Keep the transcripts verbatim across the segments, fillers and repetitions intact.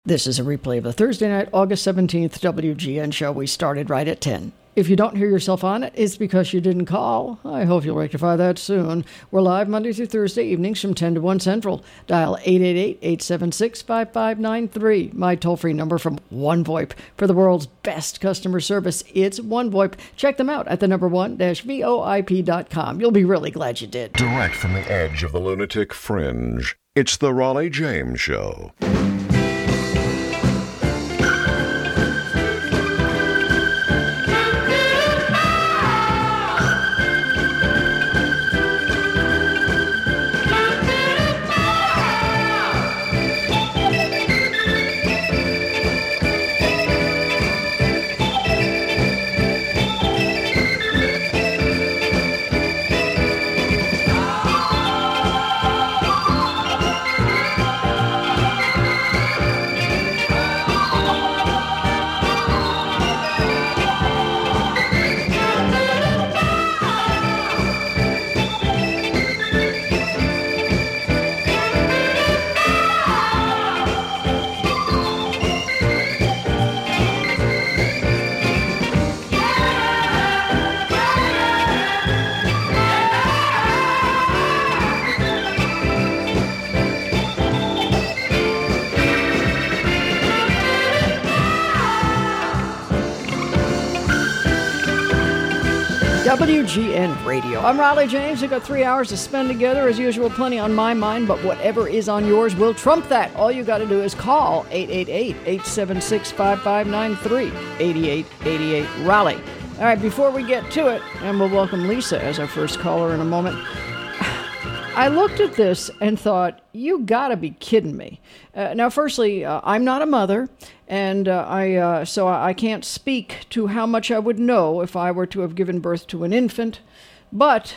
This is a replay of the Thursday night, August seventeenth W G N show. We started right at ten. If you don't hear yourself on it, it's because you didn't call. I hope you'll rectify that soon. We're live Monday through Thursday evenings from ten to one Central. Dial eight eight eight, eight seven six, five five nine three. My toll-free number from OneVoIP. For the world's best customer service, it's OneVoIP. Check them out at the number one dash V O I P dot com. You'll be really glad you did. Direct from the edge of the lunatic fringe, it's the Raleigh James Show. W G N Radio. I'm Raleigh James. We've got three hours to spend together. As usual, plenty on my mind, but whatever is on yours will trump that. All you got to do is call eight eight eight, eight seven six, five five nine three, eight eight eight eight, Raleigh. All right, before we get to it, and we'll welcome Lisa as our first caller in a moment, I looked at this and thought, you gotta be kidding me. Uh, now, firstly, uh, I'm not a mother, and uh, I uh, so I can't speak to how much I would know if I were to have given birth to an infant, but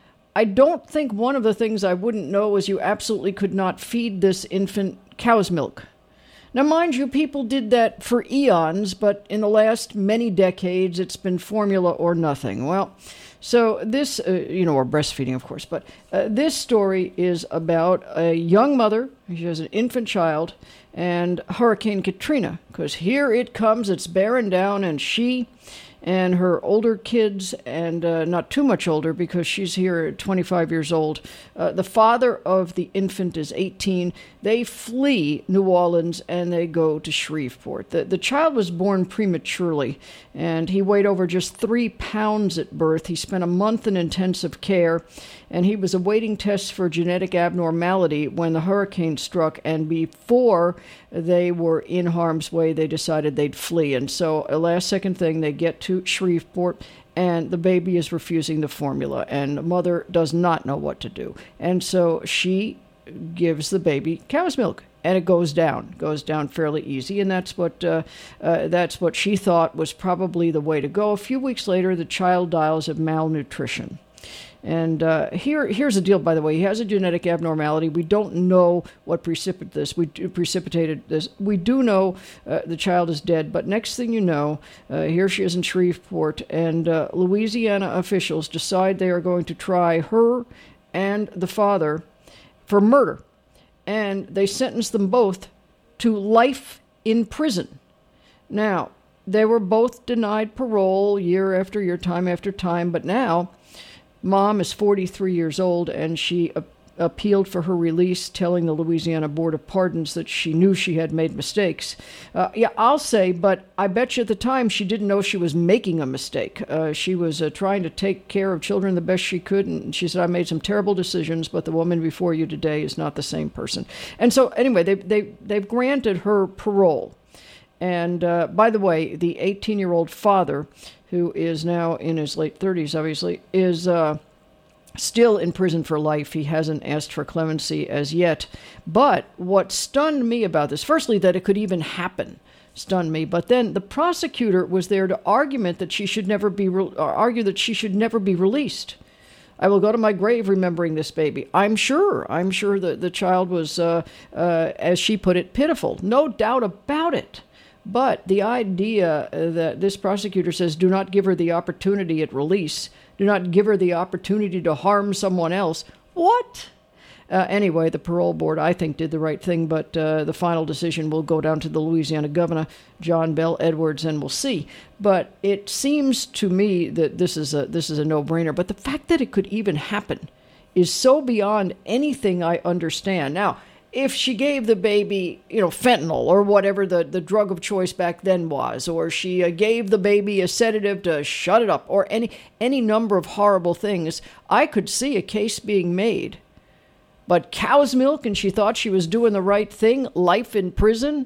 I don't think one of the things I wouldn't know is you absolutely could not feed this infant cow's milk. Now, mind you, people did that for eons, but in the last many decades, it's been formula or nothing. Well, so this, uh, you know, or breastfeeding, of course, but uh, this story is about a young mother. She has an infant child, and Hurricane Katrina, because here it comes, it's bearing down, and she and her older kids, and uh, not too much older because she's here at twenty-five years old. Uh, the father of the infant is eighteen. They flee New Orleans and they go to Shreveport. The, the child was born prematurely, and he weighed over just three pounds at birth. He spent a month in intensive care, and he was awaiting tests for genetic abnormality when the hurricane struck, and before they were in harm's way, they decided they'd flee. And so a last-second thing, they get to Shreveport, and the baby is refusing the formula, and the mother does not know what to do. And so she gives the baby cow's milk, and it goes down, goes down fairly easy, and that's what uh, uh, that's what she thought was probably the way to go. A few weeks later, the child dies of malnutrition. And uh, here, here's the deal, by the way. He has a genetic abnormality. We don't know what precipitated this. We precipitated this. We do know uh, the child is dead. But next thing you know, uh, here she is in Shreveport, and uh, Louisiana officials decide they are going to try her and the father for murder. And they sentence them both to life in prison. Now, they were both denied parole year after year, time after time, but now Mom is forty-three years old, and she a- appealed for her release, telling the Louisiana Board of Pardons that she knew she had made mistakes. Uh, yeah, I'll say, but I bet you at the time she didn't know she was making a mistake. Uh, she was uh, trying to take care of children the best she could, and she said, I made some terrible decisions, but the woman before you today is not the same person. And so, anyway, they, they, they've granted her parole. And uh, by the way, the eighteen-year-old father, who is now in his late thirties, obviously, is uh, still in prison for life. He hasn't asked for clemency as yet. But what stunned me about this, firstly, that it could even happen, stunned me. But then the prosecutor was there to argument that she should never be re- argue that she should never be released. I will go to my grave remembering this baby. I'm sure. I'm sure that the child was, uh, uh, as she put it, pitiful. No doubt about it. But the idea that this prosecutor says, do not give her the opportunity at release, do not give her the opportunity to harm someone else. What? Uh, anyway, the parole board, I think, did the right thing, but uh, the final decision will go down to the Louisiana governor, John Bell Edwards, and we'll see. But it seems to me that this is a this is a no-brainer. But the fact that it could even happen is so beyond anything I understand. Now, if she gave the baby, you know, fentanyl or whatever the, the drug of choice back then was, or she uh, gave the baby a sedative to shut it up, or any any number of horrible things, I could see a case being made. But cow's milk, and she thought she was doing the right thing, life in prison?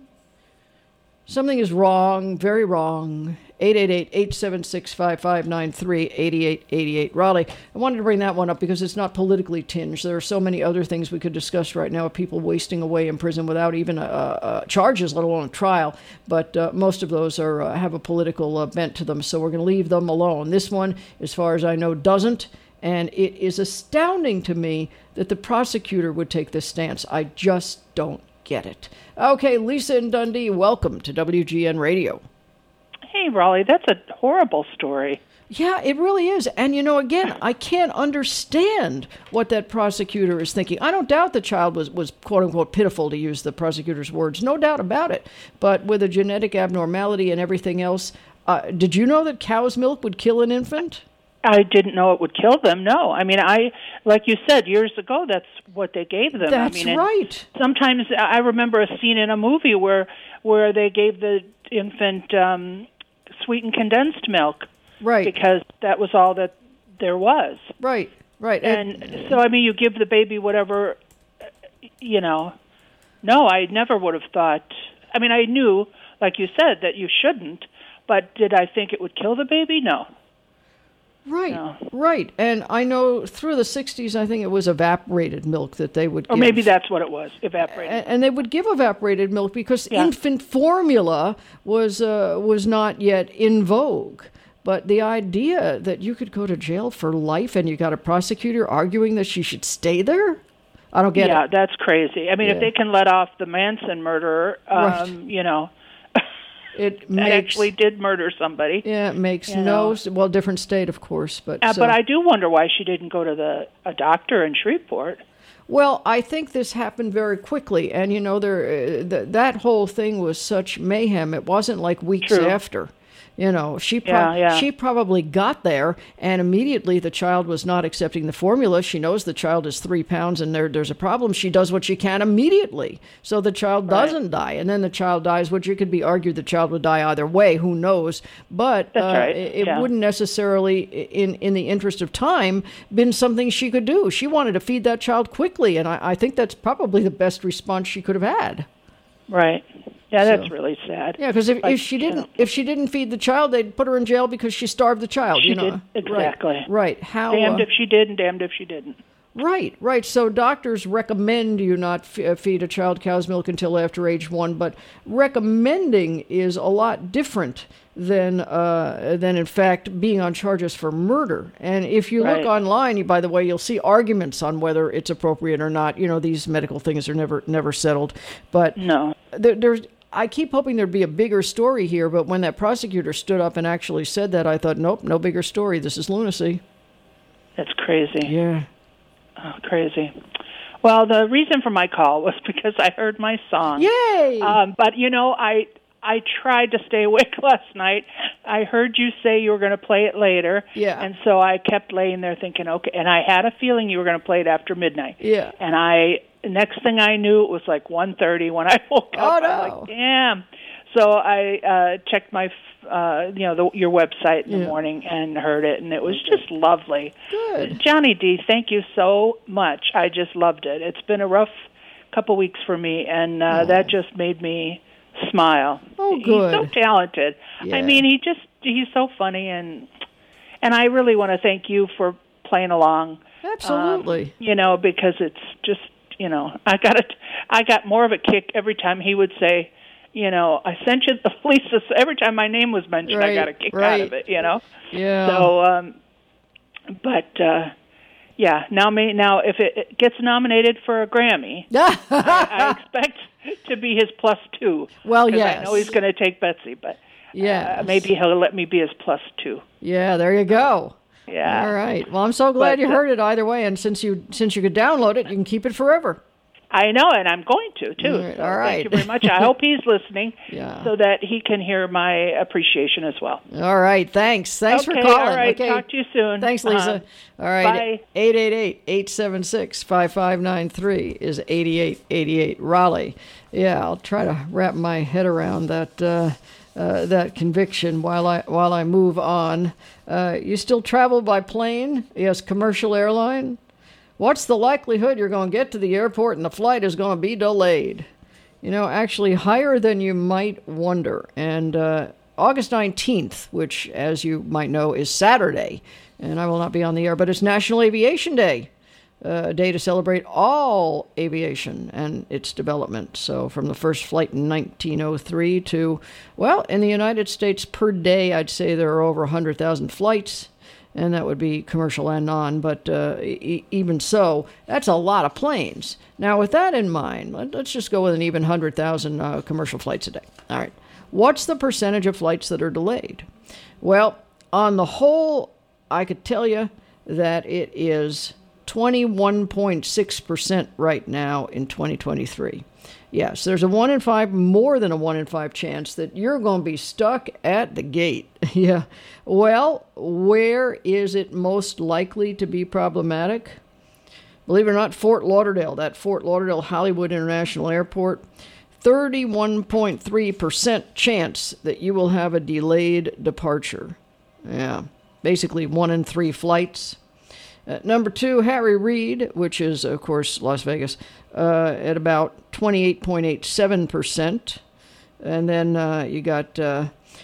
Something is wrong, very wrong. eight eight eight, eight seven six, five five nine three, eight eight eight eight. Raleigh, I wanted to bring that one up because it's not politically tinged. There are so many other things we could discuss right now of people wasting away in prison without even a, a, a charges, let alone a trial. But uh, most of those are uh, have a political uh, bent to them, so we're going to leave them alone. This one, as far as I know, doesn't. And it is astounding to me that the prosecutor would take this stance. I just don't get it. Okay, Lisa in Dundee, welcome to W G N Radio. Hey, Raleigh, that's a horrible story. Yeah, it really is. And, you know, again, I can't understand what that prosecutor is thinking. I don't doubt the child was, was quote-unquote, pitiful, to use the prosecutor's words. No doubt about it. But with a genetic abnormality and everything else, uh, did you know that cow's milk would kill an infant? I didn't know it would kill them, no. I mean, I, like you said, years ago, that's what they gave them. That's I mean, right. Sometimes I remember a scene in a movie where where they gave the infant um, sweetened condensed milk. Right. Because that was all that there was. Right, right. And, and so, I mean, you give the baby whatever, you know. No, I never would have thought. I mean, I knew, like you said, that you shouldn't, but did I think it would kill the baby? No. Right, no. right. And I know through the sixties, I think it was evaporated milk that they would give. Or maybe that's what it was, evaporated. And, and they would give evaporated milk because yeah. infant formula was uh, was not yet in vogue. But the idea that you could go to jail for life and you got a prosecutor arguing that she should stay there? I don't get yeah, it. Yeah, that's crazy. I mean, yeah. if they can let off the Manson murderer, um, right. you know... It that makes, actually did murder somebody. Yeah, it makes you no... know. Well, different state, of course, but... Uh, so. But I do wonder why she didn't go to the a doctor in Shreveport. Well, I think this happened very quickly, and, you know, there uh, th- that whole thing was such mayhem. It wasn't like weeks True. after. You know, she pro- yeah, yeah. she probably got there, and immediately the child was not accepting the formula. She knows the child is three pounds, and there there's a problem. She does what she can immediately, so the child right. doesn't die. And then the child dies, which it could be argued the child would die either way. Who knows? But That's uh, right. it, it yeah. wouldn't necessarily, in in the interest of time, been something she could do. She wanted to feed that child quickly, and I, I think that's probably the best response she could have had. Right. Yeah, that's so, really sad. Yeah, because if, but, if she didn't you know, if she didn't feed the child, they'd put her in jail because she starved the child. She you know? did exactly. Right. right. How? Damned uh, if she did, and damned if she didn't. Right. Right. So doctors recommend you not f- feed a child cow's milk until after age one, but recommending is a lot different than uh, than in fact being on charges for murder. And if you right. look online, you, by the way, you'll see arguments on whether it's appropriate or not. You know, these medical things are never never settled, but no, there, there's. I keep hoping there'd be a bigger story here, but when that prosecutor stood up and actually said that, I thought, nope, no bigger story. This is lunacy. That's crazy. Yeah. Oh, crazy. Well, the reason for my call was because I heard my song. Yay! Um, but, you know, I I tried to stay awake last night. I heard you say you were going to play it later. Yeah. And so I kept laying there thinking, okay, and I had a feeling you were going to play it after midnight. Yeah. And I... next thing I knew, it was like one thirty when I woke up. Oh, no. I was like, damn. So I uh, checked my, uh, you know, the, your website in the yeah. morning and heard it, and it was just lovely. Good. Johnny D, thank you so much. I just loved it. It's been a rough couple weeks for me, and uh, oh. that just made me smile. Oh, good. He's so talented. Yeah. I mean, he just, he's so funny, and and I really want to thank you for playing along. Absolutely. Um, you know, because it's just, you know, I got it. I got more of a kick every time he would say, you know, I sent you the Lisa. Every time my name was mentioned, right, I got a kick right. out of it. You know. Yeah. So, um, but uh, yeah, now may now if it, it gets nominated for a Grammy, I, I expect to be his plus two. Well, yes. I know he's going to take Betsy, but yeah, uh, maybe he'll let me be his plus two. Yeah, there you go. Yeah. All right. Well, I'm so glad But, you uh, heard it either way, and since you since you could download it, you can keep it forever. I know, and I'm going to, too. All right. So All right. Thank you very much. I hope he's listening Yeah. so that he can hear my appreciation as well. All right. Thanks. Thanks okay, for calling. All right. Okay. Talk to you soon. Thanks, Lisa. Uh-huh. All right. Bye. eight eight eight, eight seven six, five five nine three is eighty-eight eighty-eight. Raleigh. Yeah, I'll try to wrap my head around that uh, uh, that conviction while I while I move on. Uh, you still travel by plane? Yes, commercial airline. What's the likelihood you're going to get to the airport and the flight is going to be delayed? You know, actually higher than you might wonder. And uh, August nineteenth, which, as you might know, is Saturday, and I will not be on the air, but it's National Aviation Day, uh, a day to celebrate all aviation and its development. So from the first flight in nineteen oh three to, well, in the United States per day, I'd say there are over one hundred thousand flights, and that would be commercial and non, but uh, e- even so, that's a lot of planes. Now, with that in mind, let, let's just go with an even one hundred thousand uh, commercial flights a day. All right. What's the percentage of flights that are delayed? Well, on the whole, I could tell you that it is twenty-one point six percent right now in twenty twenty-three. Yes, there's a one in five, more than a one in five chance that you're going to be stuck at the gate. Yeah. Well, where is it most likely to be problematic? Believe it or not, Fort Lauderdale, that Fort Lauderdale Hollywood International Airport, thirty-one point three percent chance that you will have a delayed departure. Yeah. Basically one in three flights. Uh, number two, Harry Reid, which is, of course, Las Vegas, uh, at about twenty-eight point eight seven percent. And then uh, you got uh,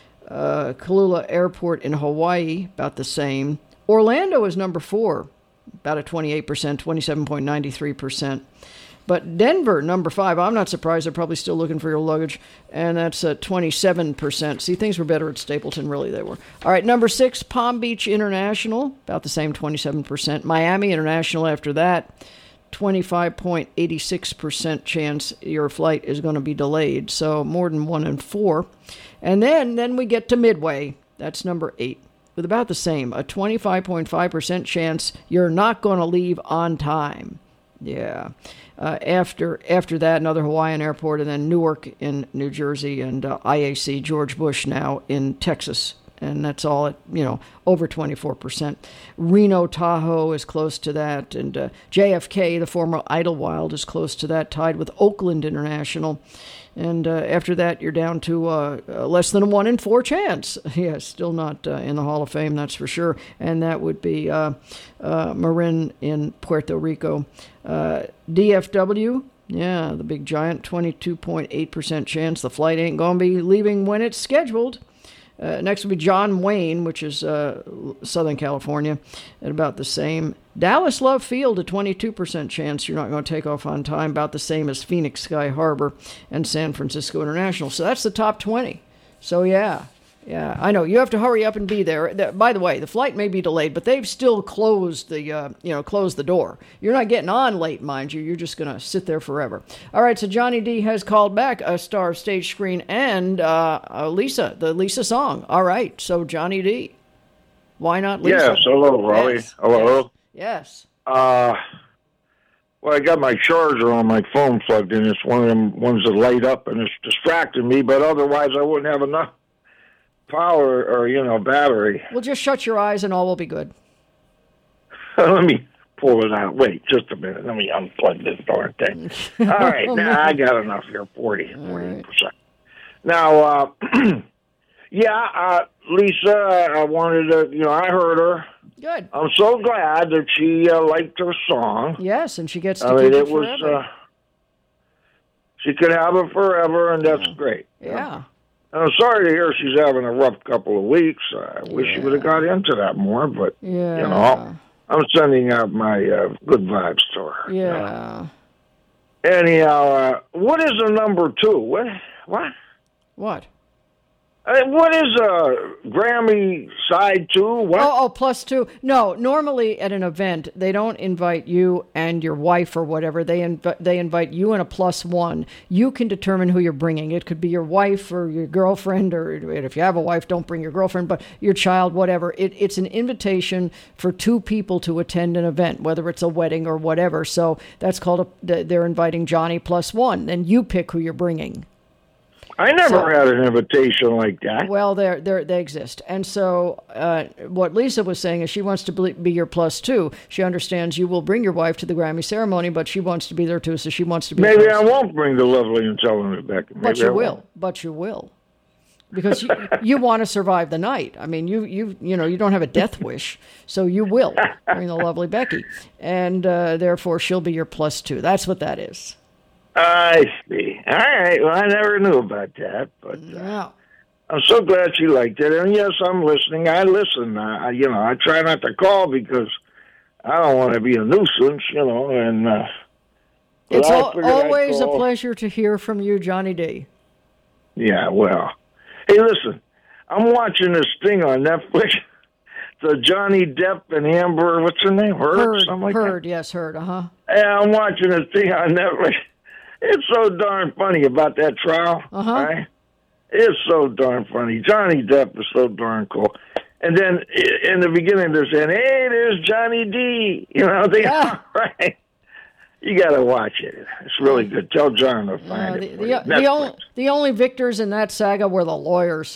uh, Kalula Airport in Hawaii, about the same. Orlando is number four, about a twenty-eight percent, twenty-seven point nine three percent. But Denver, number five, I'm not surprised. They're probably still looking for your luggage, and that's uh, twenty-seven percent. See, things were better at Stapleton, really, they were. All right, number six, Palm Beach International, about the same, twenty-seven percent. Miami International after that, twenty-five point eight six percent chance your flight is going to be delayed, so more than one in four. And then, then we get to Midway, that's number eight, with about the same, a twenty-five point five percent chance you're not going to leave on time. Yeah. Uh, after after that, another Hawaiian airport, and then Newark in New Jersey, and uh, I A C George Bush now in Texas. And that's all at, you know, over twenty-four percent. Reno Tahoe is close to that. And uh, J F K, the former Idlewild, is close to that, tied with Oakland International. And uh, after that, you're down to uh, uh, less than a one in four chance. Yeah, still not uh, in the Hall of Fame, that's for sure. And that would be uh, uh, Marin in Puerto Rico. Uh, D F W, yeah, the big giant, twenty-two point eight percent chance the flight ain't going to be leaving when it's scheduled. Uh, next would be John Wayne, which is uh, Southern California, at about the same. Dallas Love Field, a twenty-two percent chance you're not going to take off on time, about the same as Phoenix Sky Harbor and San Francisco International. So that's the top twenty. So, yeah, yeah, I know. You have to hurry up and be there. The, by the way, the flight may be delayed, but they've still closed the, uh, you know, closed the door. You're not getting on late, mind you. You're just going to sit there forever. All right, so Johnny D has called back, a star of Stage Screen, and uh, uh, Lisa, the Lisa song. All right, so Johnny D, why not Lisa? Yes, hello, Raleigh. Yes. Hello. Yes. Uh, well, I got my charger on my phone plugged in. It's one of them ones that light up, and it's distracting me, but otherwise I wouldn't have enough power or, you know, battery. Well, just shut your eyes and all will be good. Let me pull it out. Wait, just a minute. Let me unplug this darn thing. All right, now I got enough here, forty, forty percent. Right. Now, uh, yeah, uh, Lisa, I wanted to, you know, I heard her. Good. I'm so glad that she uh, liked her song. Yes, and she gets to I keep mean, it, it was, forever. uh, she could have it forever, and that's yeah. great. Yeah. And I'm sorry to hear she's having a rough couple of weeks. I wish yeah. she would have got into that more, but, yeah. you know, I'm sending out my uh, good vibes to her. Yeah. You know? Anyhow, uh, what is the number two? What? What? What? Uh, what is a Grammy side two? What? Oh, oh, plus two. No, normally at an event, they don't invite you and your wife or whatever. They inv- they invite you and a plus one. You can determine who you're bringing. It could be your wife or your girlfriend, or if you have a wife, don't bring your girlfriend, but your child, whatever. It, it's an invitation for two people to attend an event, whether it's a wedding or whatever. So that's called a, they're inviting Johnny plus one. Then you pick who you're bringing. I never So- had an invitation like that. Well, they they they exist, and so uh, what Lisa was saying is she wants to be be your plus two. She understands you will bring your wife to the Grammy ceremony, but she wants to be there too, so she wants to be. Maybe plus I won't bring the lovely and tell them Rebecca. Maybe But you I will. won't. But you will, because you, you want to survive the night. I mean, you you you know you don't have a death wish, so you will bring the lovely Becky, and uh, therefore she'll be your plus two. That's what that is. I see. All right. Well, I never knew about that, but uh, Yeah. I'm so glad she liked it. And yes, I'm listening. I listen. I, you know, I try not to call because I don't want to be a nuisance, you know. And uh, but It's I al- figured I'd always a call. pleasure to hear from you, Johnny D. Yeah. Well, hey, listen. I'm watching this thing on Netflix. The Johnny Depp and Amber. What's her name? Heard. Heard, Something like heard, yes, heard. Uh huh. that. Yeah, I'm watching this thing on Netflix. It's so darn funny about that trial. Uh-huh. Right? It's so darn funny. Johnny Depp is so darn cool. And then i- in the beginning, they're saying, "Hey, there's Johnny D." You know, they Yeah. right. You got to watch it. It's really good. Tell John to Uh, find the, it. the, for you. the, Netflix. only, the only victors in that saga were the lawyers.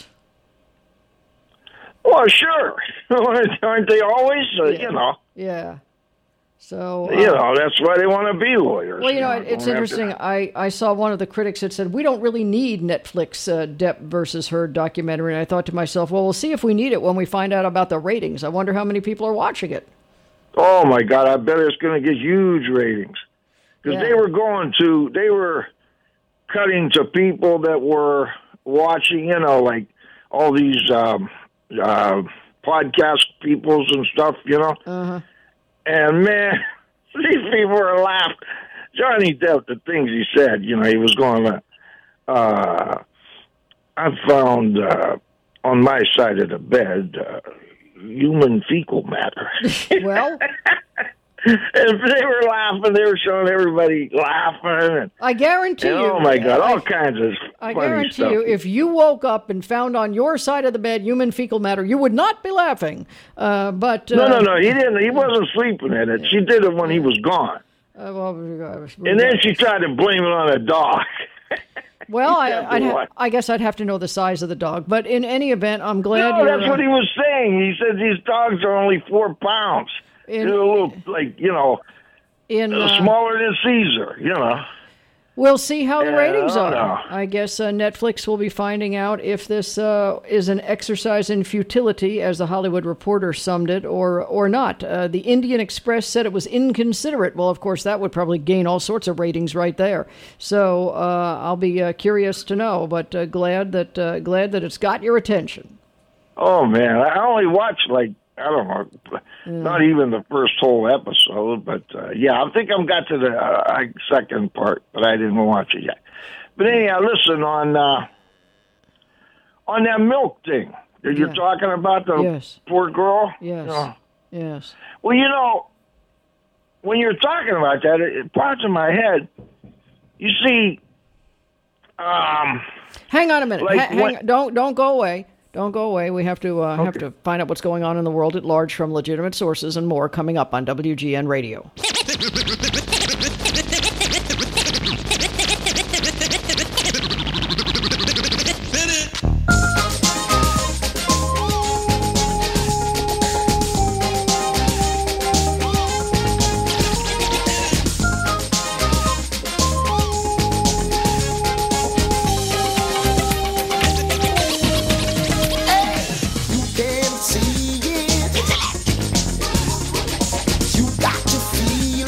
Well, sure. Aren't they always? Uh, Yeah. You know. Yeah. So, uh, You know, that's why they want to be lawyers. well, you know, Don't it's have to- interesting. I, I saw one of the critics that said, we don't really need Netflix uh, Depp versus Heard documentary. And I thought to myself, well, we'll see if we need it when we find out about the ratings. I wonder how many people are watching it. Oh my God! I bet it's going to get huge ratings because Yeah. they were going to they were cutting to people that were watching, you know, like all these um, uh, podcast peoples and stuff, you know. Uh-huh. And man, these people were laughing. Johnny Depp, the things he said, you know, he was going to. Uh, I found uh, on my side of the bed uh, human fecal matter. Well, And they were laughing. They were showing everybody laughing. And, I guarantee and, you. oh, my God, all I, kinds of I funny guarantee stuff. you, if you woke up and found on your side of the bed human fecal matter, you would not be laughing. Uh, but uh, no, no, no. He didn't. He wasn't sleeping in it. She did it when he was gone. Uh, well, uh, And then she tried to blame it on a dog. well, I, Yeah, I'd ha- what? I guess I'd have to know the size of the dog. But in any event, I'm glad No, you're. that's uh, what he was saying. He said these dogs are only four pounds. In- They're a little, like, you know, in, uh, uh, smaller than Caesar, you know. We'll see how the Yeah, ratings I are. don't know. I guess uh, Netflix will be finding out if this uh, is an exercise in futility, as the Hollywood Reporter summed it, or or not. Uh, the Indian Express said it was inconsiderate. Well, of course, that would probably gain all sorts of ratings right there. So uh, I'll be uh, curious to know, but uh, glad that uh, glad that it's got your attention. Oh, man. I only watched, like, I don't know, not even the first whole episode, but uh, yeah, I think I've got to the uh, second part, but I didn't watch it yet. But anyhow, listen, on uh, on that milk thing that you're Yeah. talking about, the Yes. poor girl. Yes. you know. Yes. Well, you know, when you're talking about that, it, it pops in my head. You see, um, Hang on a minute. Like Ha- hang, what- don't don't go away. Don't go away. We have to uh, have Okay. to find out what's going on in the world at large from legitimate sources and more coming up on W G N Radio. You can see it. You got to feel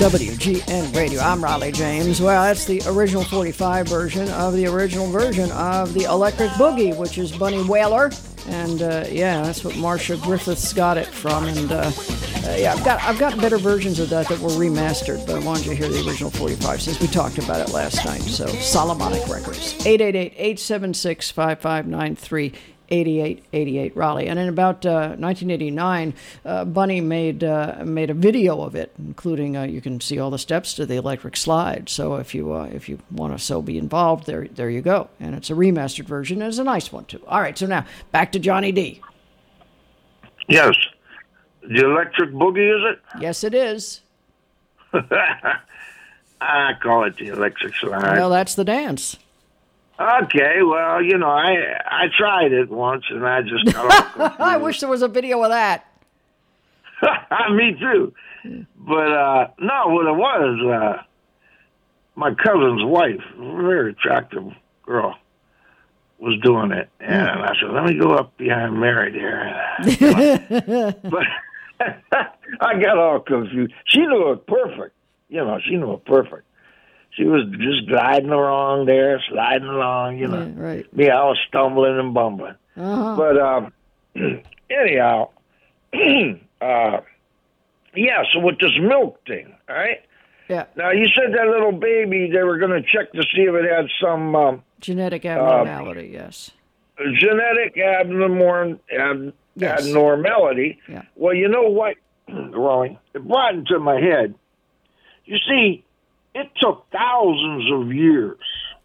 W G N Radio. I'm Raleigh James. Well, that's the original forty-five version of the original version of the Electric Boogie, which is Bunny Wailer. And uh, yeah, that's what Marcia Griffiths got it from. And uh, uh, yeah, I've got I've got better versions of that that were remastered, but I wanted you to hear the original forty-five since we talked about it last night. So Solomonic Records, eight eight eight, eight seven six, five five nine three. eighty-eight eighty-eight Raleigh. And in about uh, nineteen eighty-nine, uh, Bunny made uh, made a video of it, including uh, you can see all the steps to the electric slide. So if you uh, if you want to so be involved, there there you go. And it's a remastered version, and it's a nice one too. All right, so now back to Johnny D. Yes, the Electric Boogie, is it? Yes, it is. I call it the Electric Slide. Well, that's the dance. Okay, well, you know, I I tried it once, and I just got off confused. I wish there was a video of that. Me too. But, uh, no, what it was, uh, my cousin's wife, a very attractive girl, was doing it. And I said, let me go up behind Mary there. But I got all confused. She knew it perfect. You know, she knew it perfect. She was just gliding along there, sliding along, you know. Yeah, right. Me, I was stumbling and bumbling. Uh-huh. But um, anyhow, uh, yeah, so with this milk thing, all right? Yeah. Now, you said that little baby, they were going to check to see if it had some... Um, Genetic abnormality, uh, yes. Genetic abnorm- ab- yes. abnormality. Yeah. Well, you know what, Rolling? It brought into my head. You see... It took thousands of years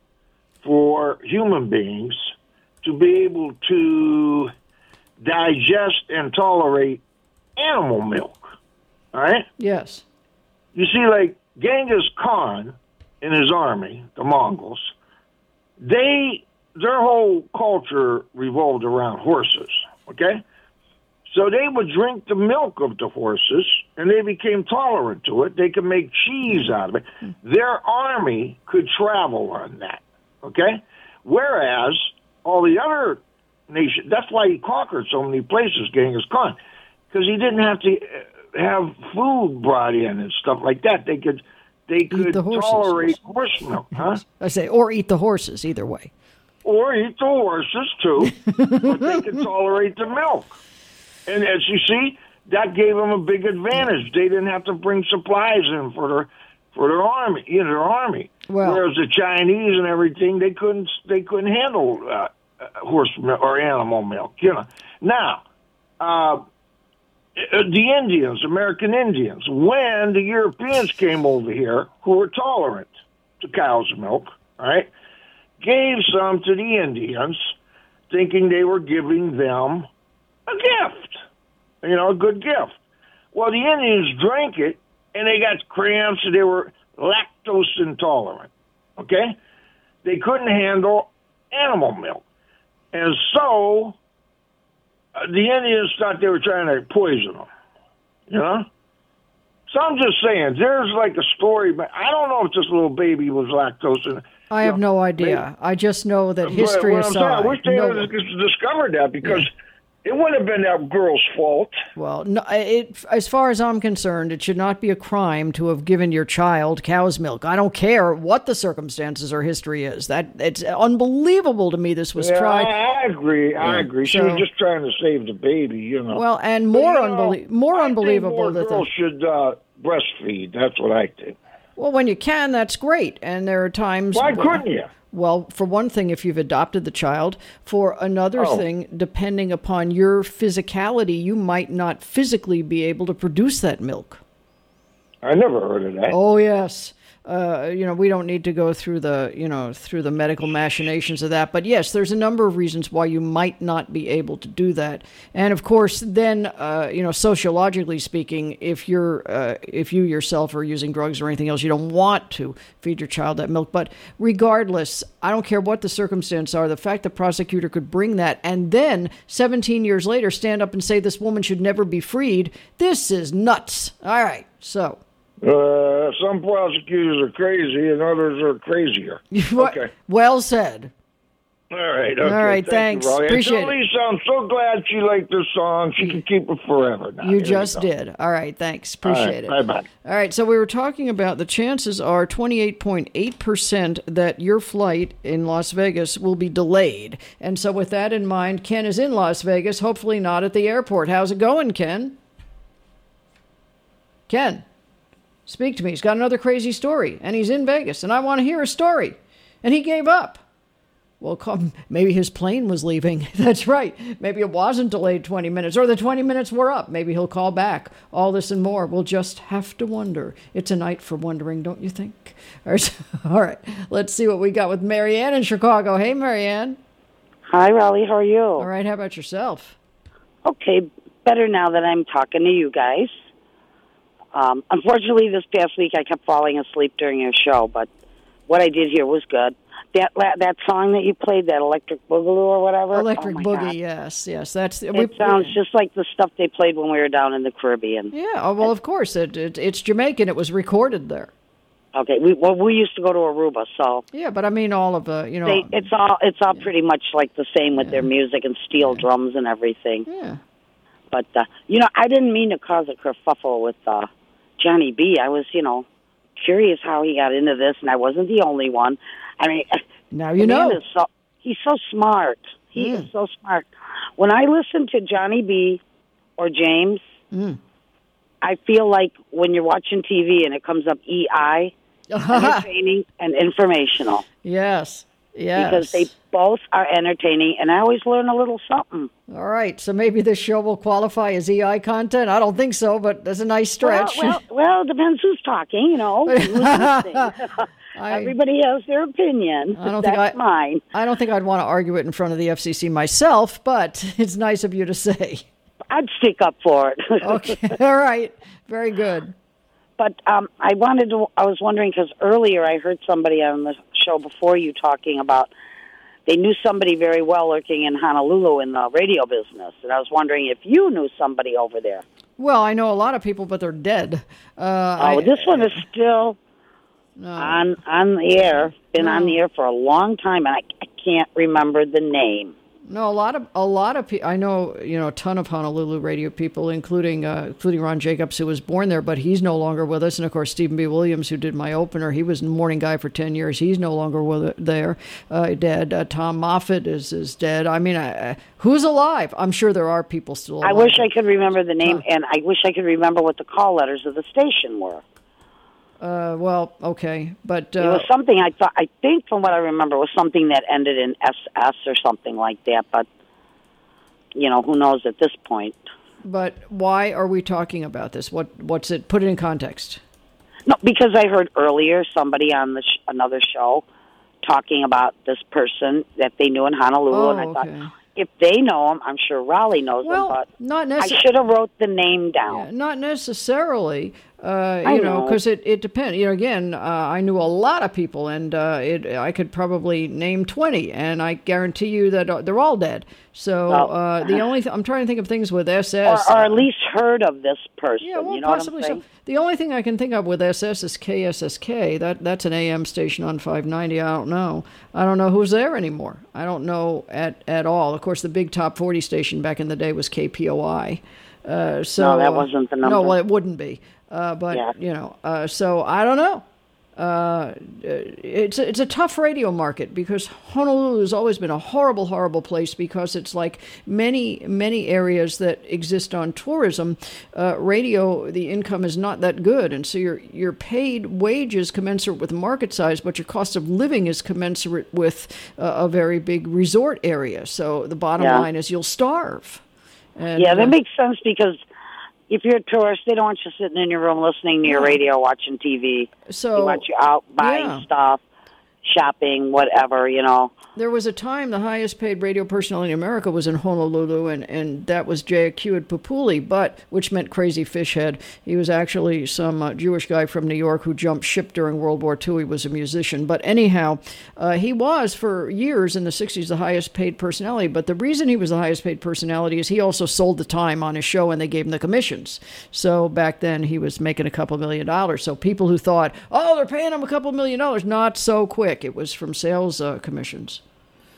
for human beings to be able to digest and tolerate animal milk. All right? Yes. You see, like Genghis Khan and his army, the Mongols, they their whole culture revolved around horses, okay? So they would drink the milk of the horses, and they became tolerant to it. They could make cheese out of it. Their army could travel on that, okay? Whereas all the other nations, that's why he conquered so many places, Genghis Khan, because he didn't have to have food brought in and stuff like that. They could they could the horses, tolerate yes. horse milk, huh? I say, or eat the horses, either way. Or eat the horses, too, but they could tolerate the milk. And as you see, that gave them a big advantage. They didn't have to bring supplies in for their for their army, you know, their army. Well, whereas the Chinese and everything, they couldn't they couldn't handle uh, horse milk or animal milk. You know. Now, uh, the Indians, American Indians, when the Europeans came over here, who were tolerant to cow's milk, right, gave some to the Indians, thinking they were giving them a gift, you know, a good gift. Well, the Indians drank it, and they got cramps, and they were lactose intolerant, okay? They couldn't handle animal milk. And so uh, the Indians thought they were trying to poison them, you know? So I'm just saying, there's like a story, but I don't know if this little baby was lactose intolerant. I have no idea. Maybe. I just know that history but, aside. Saying, I wish they no had discovered that, because... Yeah. It wouldn't have been that girl's fault. Well, no, it, as far as I'm concerned, it should not be a crime to have given your child cow's milk. I don't care what the circumstances or history is. That it's unbelievable to me this was yeah, tried. I, I agree. Yeah, I agree. She so, was just trying to save the baby, you know. Well, and more, but, unbelie- know, more I unbelievable think more that girls the, should uh, breastfeed. That's what I think. Well, when you can, that's great. And there are times... Why well, couldn't you? Well, for one thing, if you've adopted the child. For another oh. thing, depending upon your physicality, you might not physically be able to produce that milk. I never heard of that. Oh, yes. Uh, you know, we don't need to go through the, you know, through the medical machinations of that. But yes, there's a number of reasons why you might not be able to do that. And of course, then, uh, you know, sociologically speaking, if you're, uh, if you yourself are using drugs or anything else, you don't want to feed your child that milk. But regardless, I don't care what the circumstances are. The fact the prosecutor could bring that and then seventeen years later stand up and say this woman should never be freed. This is nuts. All right. So. Uh, some prosecutors are crazy and others are crazier. Okay. Well said. All right. Okay. All right, Thank thanks. You, Appreciate and tell it. Lisa, I'm so glad she liked this song. She can keep it forever now. You Here just we go. did. All right, thanks. Appreciate All right, it. bye-bye. All right, so we were talking about the chances are twenty-eight point eight percent that your flight in Las Vegas will be delayed. And so with that in mind, Ken is in Las Vegas, hopefully not at the airport. How's it going, Ken? Ken, speak to me. He's got another crazy story, and he's in Vegas, and I want to hear a story. And he gave up. Well, come, maybe his plane was leaving. That's right. Maybe it wasn't delayed twenty minutes, or the twenty minutes were up. Maybe he'll call back. All this and more. We'll just have to wonder. It's a night for wondering, don't you think? All right, all right. Let's see what we got with Marianne in Chicago. Hey, Marianne. Hi, Raleigh. How are you? All right. How about yourself? Okay, better now that I'm talking to you guys. Um, unfortunately, this past week I kept falling asleep during your show, but what I did here was good. That that song that you played, that Electric Boogaloo or whatever. Electric oh my Boogie, God. yes, yes. That's It we, sounds just like the stuff they played when we were down in the Caribbean. Yeah, oh, well, of course. It, it, it's Jamaican. It was recorded there. Okay, we well we used to go to Aruba, so Yeah, but I mean all of the, you know. they, it's all it's all pretty much like the same with their music and steel drums and everything. Yeah. But uh, you know, I didn't mean to cause a kerfuffle with uh, Johnny B. I was, you know, curious how he got into this, and I wasn't the only one. I mean, Now you the man know. is so, he's so smart. He Mm. is so smart. When I listen to Johnny B. or James, Mm. I feel like when you're watching T V and it comes up E I, entertaining and informational, Yes. Yes. because they both are entertaining, and I always learn a little something. All right. So maybe this show will qualify as E I content. I don't think so, but that's a nice stretch. Well, well, well, depends who's talking, you know. Who's listening. I- Everybody has their opinion. I don't That's think I, mine. I don't think I'd want to argue it in front of the F C C myself, but it's nice of you to say. I'd stick up for it. Okay. All right. Very good. But um, I wanted to. I was wondering because earlier I heard somebody on the show before you talking about they knew somebody very well working in Honolulu in the radio business, and I was wondering if you knew somebody over there. Well, I know a lot of people, but they're dead. Uh, Oh, I- this one is still no. on on the air. Been on the air for a long time, and I, I can't remember the name. No, a lot of a lot of people. I know, you know, a ton of Honolulu radio people, including uh, including Ron Jacobs, who was born there, but he's no longer with us. And of course, Stephen B. Williams, who did my opener, he was a morning guy for ten years. He's no longer with it there, uh, dead. Uh, Tom Moffat is is dead. I mean, I, I, who's alive? I'm sure there are people still alive. I wish I could remember the name, and I wish I could remember what the call letters of the station were. Uh, well, okay, but It uh, was something I thought. I think, from what I remember, was something that ended in S S or something like that. But you know, who knows at this point? but why are we talking about this? What what's it? Put it in context. No, because I heard earlier somebody on the sh- another show talking about this person that they knew in Honolulu, Oh, and I okay. thought, if they know him, I'm sure Raleigh knows Well, him. But not I necessarily. should have wrote the name down. Not necessarily, uh, I you know, know. because it, it depends. You know, again, uh, I knew a lot of people, and uh, it, I could probably name twenty, and I guarantee you that uh, they're all dead. So Well, uh, the only th- I'm trying to think of things with S Or, S. or at least heard of this person. yeah, well, you know possibly what I'm so. saying? The only thing I can think of with S S is K S S K. That that's an A M station on five ninety. I don't know. I don't know who's there anymore. I don't know at at all. Of course, the big top forty station back in the day was K P O I. Uh, so No, that uh, wasn't the No, number. well, it wouldn't be. Uh, but Yeah. you know, uh, so I don't know. Uh, it's a, it's a tough radio market because Honolulu has always been a horrible, horrible place because it's like many, many areas that exist on tourism. Uh, radio, the income is not that good, and so your your paid wages commensurate with the market size, but your cost of living is commensurate with uh, a very big resort area. So the bottom Yeah. line is you'll starve. And, Yeah, that uh, makes sense because if you're a tourist, they don't want you sitting in your room listening to your No. radio, watching T V. So They want you out buying yeah. stuff, shopping, whatever, you know. There was a time the highest paid radio personality in America was in Honolulu, and, and that was J. Akiud Pupuli, but which meant Crazy Fish Head. He was actually some uh, Jewish guy from New York who jumped ship during World War Two. He was a musician. But anyhow, uh, he was for years in the sixties the highest paid personality. But the reason he was the highest paid personality is he also sold the time on his show, and they gave him the commissions. So back then he was making a couple million dollars. So people who thought, oh, they're paying him a couple million dollars, not so quick. It was from sales uh, commissions.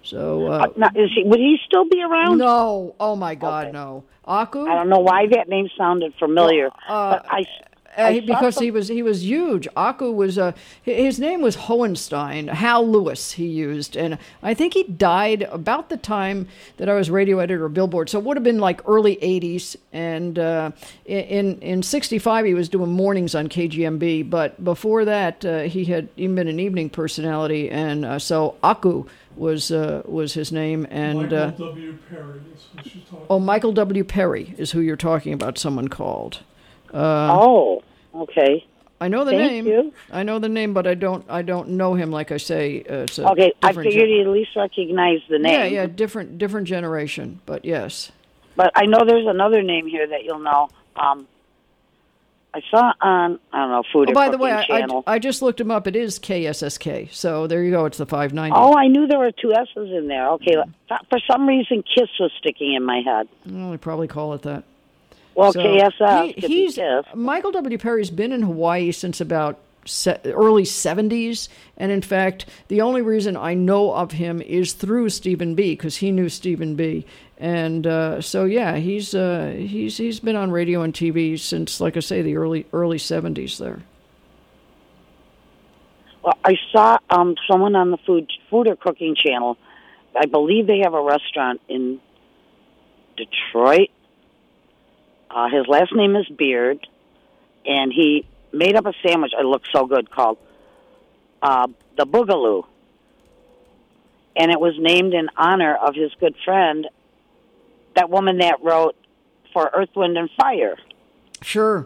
So, uh, Uh, now, is he? Would he still be around? no, oh my God, Okay. no. Aku? I don't know why that name sounded familiar. Uh, but I, Uh, I he- saw because some- he was he was huge. Aku was uh, hi- his name was Hohenstein. Hal Lewis he used, and I think he died about the time that I was radio editor of Billboard. So it would have been like early eighties. And uh, in in sixty-five he was doing mornings on K G M B. But before that uh, he had even been an evening personality, and uh, so Aku was uh, was his name. And Michael uh, W. Perry is who she's talking oh, Michael W. Perry is who you're talking about. Someone called. oh, okay. I know the Thank name. you. I know the name, but I don't. I don't know him. Like I say, uh, it's a Okay, I different figured gen- you at least recognize the name. Yeah, yeah, different, different generation. But yes, But I know there's another name here that you'll know. Um, I saw on, I don't know, Food oh, or by the Cooking way, I, Channel. I I just looked him up. It is K S S K. So there you go. It's the five ninety. Oh, I knew there were two S's in there. Okay, for some reason, KISS was sticking in my head. Well, they probably call it that. Well, So, K S S he- could be he's KISS. Michael W. Perry's been in Hawaii since about se- early seventies, and in fact, the only reason I know of him is through Stephen B. because he knew Stephen B. And uh, so yeah, he's uh, he's he's been on radio and T V since, like I say, the early early seventies there. Well, I saw um, someone on the food food or cooking channel. I believe they have a restaurant in Detroit. Uh, his last name is Beard, and he made up a sandwich. It looked so good, called uh, the Boogaloo, and it was named in honor of his good friend, that woman that wrote for Earth, Wind, and Fire. Sure.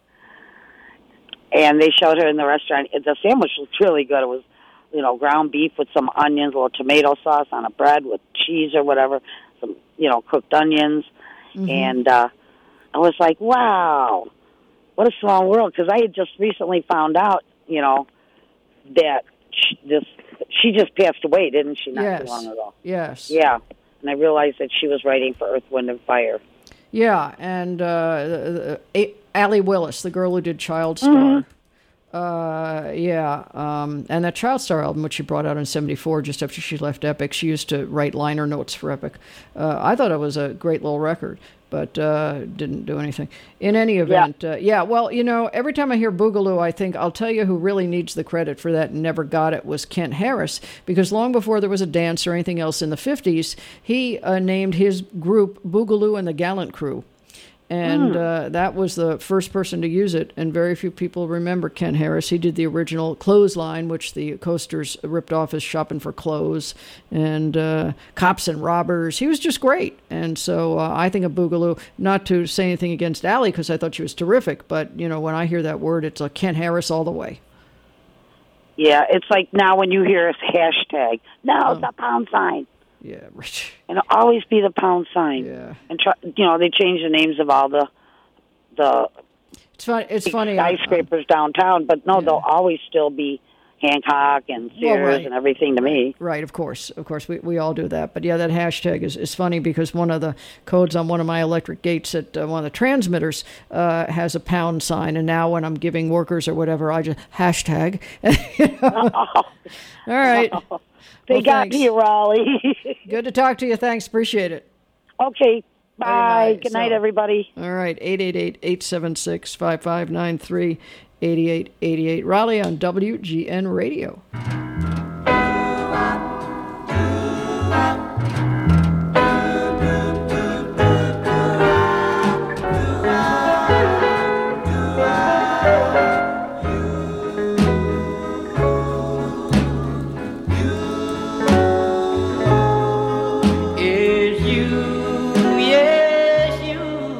And they showed her in the restaurant. The sandwich was really good. It was, you know, ground beef with some onions, a little tomato sauce on a bread with cheese or whatever, some, you know, cooked onions. Mm-hmm. And uh, I was like, wow, what a small world. Because I had just recently found out, you know, that she, this, she just passed away, didn't she, not Yes. too long ago? Yes. Yeah. And I realized that she was writing for Earth, Wind, and Fire. Yeah, and uh, uh, Allie Willis, the girl who did Child Star. Mm-hmm. Uh, yeah, um, and that Child Star album, which she brought out in seventy-four, just after she left Epic, she used to write liner notes for Epic. Uh, I thought it was a great little record, but uh, didn't do anything. In any event, yeah. Uh, yeah, well, you know, every time I hear Boogaloo, I think, I'll tell you who really needs the credit for that and never got it was Kent Harris, because long before there was a dance or anything else in the fifties, he uh, named his group Boogaloo and the Gallant Crew. And uh, that was the first person to use it, and very few people remember Ken Harris. He did the original Clothesline, which the Coasters ripped off as Shopping for Clothes, and uh, Cops and Robbers. He was just great. And so uh, I think of Boogaloo, not to say anything against Allie, because I thought she was terrific, but, you know, when I hear that word, it's a Ken Harris all the way. Yeah, it's like now when you hear a hashtag, no, it's a pound sign. Yeah, Rich. And it'll always be the pound sign. Yeah. And try, you know, they change the names of all the the It's, fun, it's big funny. uh, skyscrapers downtown, but no, yeah. they'll always still be Hancock and Sears right. and everything to me. Right, of course. Of course, we, we all do that. But yeah, that hashtag is, is funny because one of the codes on one of my electric gates at uh, one of the transmitters uh, has a pound sign. And now when I'm giving workers or whatever, I just hashtag. You know? All right. They Well, got thanks. me, Raleigh. Good to talk to you. Thanks. Appreciate it. Okay, bye. Bye-bye. Good night, So- everybody. All right, eight eight eight, eight seven six, five five nine three, eight eight eight eight. Raleigh on W G N Radio. It's you, yes you,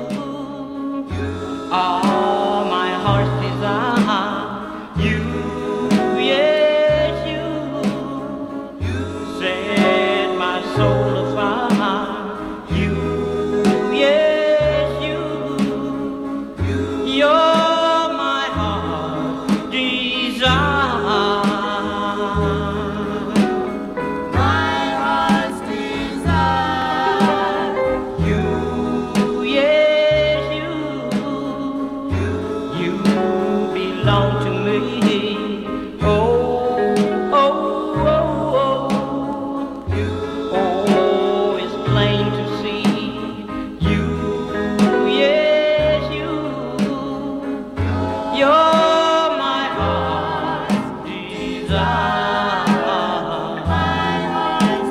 are my heart's desire. You, yes you, set my soul desire. My heart's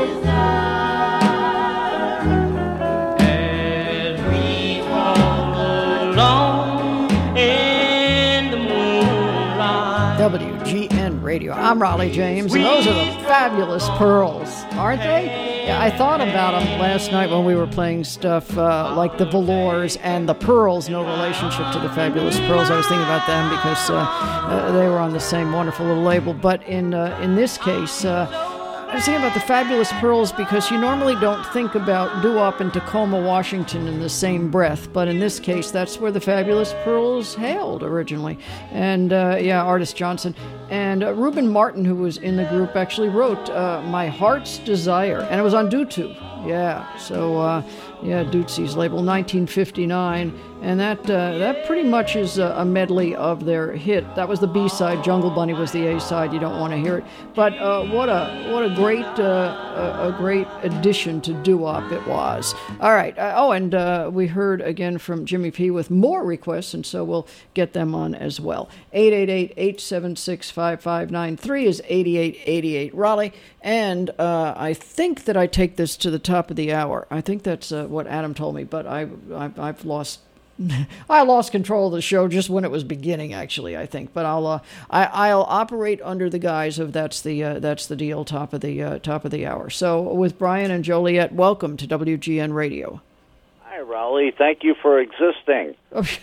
desire. As we all alone in the moonlight. W G N Radio. I'm Raleigh James, and those are the Fabulous Pearls, aren't they? Yeah, I thought about them last night when we were playing stuff uh, like the Velours and the Pearls. No relationship to the Fabulous Pearls. I was thinking about them because uh, uh, they were on the same wonderful little label. But in uh, in this case, uh, I was thinking about the Fabulous Pearls because you normally don't think about doo-wop and Tacoma, Washington in the same breath. But in this case, that's where the Fabulous Pearls hailed originally. And, uh, yeah, Artis Johnson. And uh, Reuben Martin, who was in the group, actually wrote uh, My Heart's Desire. And it was on Doo-Too. Yeah, so, uh, yeah, Dootsy's label, nineteen fifty-nine. And that uh, that pretty much is a, a medley of their hit. That was the B-side. Jungle Bunny was the A-side. You don't want to hear it. But uh, what a what a great uh, a, a great addition to doo-wop it was. All right. Uh, oh, and uh, we heard again from Jimmy P with more requests, and so we'll get them on as well. eight eight eight, eight seven six, five five nine three is eighty-eight eighty-eight Raleigh. And uh, I think that I take this to the top of the hour. I think that's uh, what Adam told me, but I, I've, I've lost... I lost control of the show just when it was beginning, actually, I think. But I'll uh, I, I'll operate under the guise of that's the uh, that's the deal, top of the uh, top of the hour. So with Brian and Joliet, welcome to W G N Radio. Hi, Raleigh. Thank you for existing.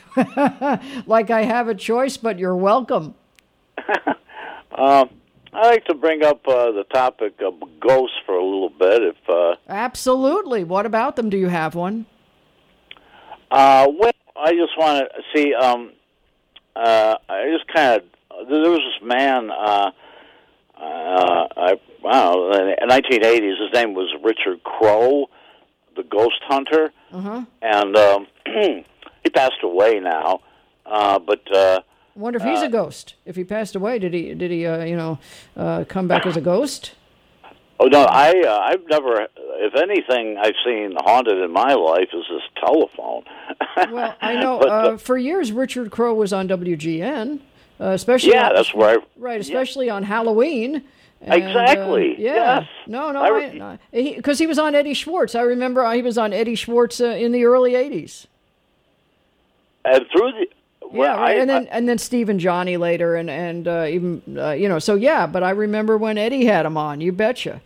Like I have a choice, but you're welcome. um, I'd like to bring up uh, the topic of ghosts for a little bit. If uh, Absolutely. What about them? Do you have one? Uh, well, I just want to see, um, uh, I just kind of, there was this man, uh, uh, I, wow, in the nineteen eighties, his name was Richard Crowe, the ghost hunter, uh-huh. and um, he passed away now, uh, but... Uh, I wonder if he's uh, a ghost. If he passed away, did he, did he uh, you know, uh, come back as a ghost? Oh, no, I, uh, I've never, if anything I've seen haunted in my life is this telephone. Well, I know but, uh, uh, for years Richard Crowe was on W G N, uh, especially yeah, on, that's where I, right, especially yeah. on Halloween. And, exactly. Uh, yeah. Yes. No, no, because he, he was on Eddie Schwartz. I remember he was on Eddie Schwartz uh, in the early eighties. And through the well, yeah, right. I, and then I, and then Steve and Johnny later, and and uh, even uh, you know. So yeah, but I remember when Eddie had him on. You betcha.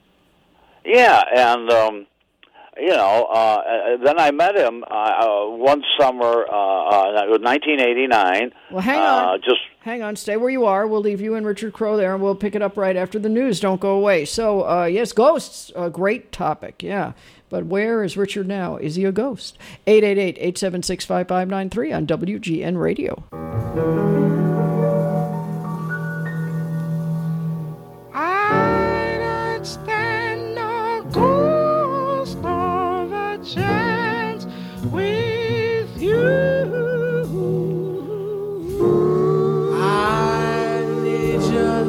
Yeah, and um, you know, uh, then I met him uh, one summer, uh, uh, nineteen eighty-nine. Well, hang uh, on. Just hang on. Stay where you are. We'll leave you and Richard Crowe there, and we'll pick it up right after the news. Don't go away. So, uh, yes, ghosts, a great topic. Yeah. But where is Richard now? Is he a ghost? eight eight eight, eight seven six, five five nine three on W G N Radio. I don't stand no ghost of a chance with you. I need your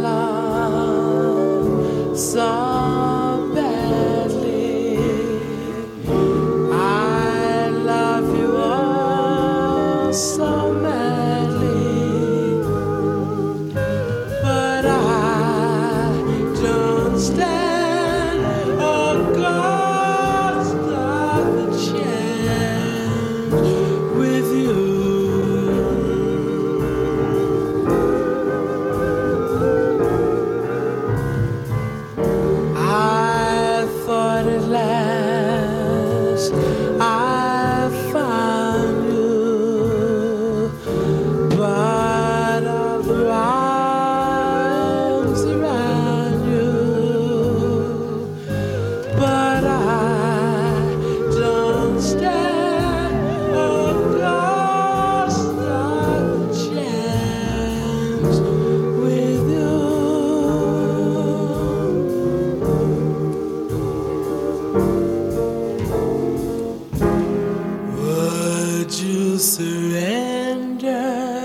love so so madly, but I don't stand a ghost of a chance with you. I thought at last I found you. But of your arms around you, but I don't stand a ghost of a chance with you. Would you surrender?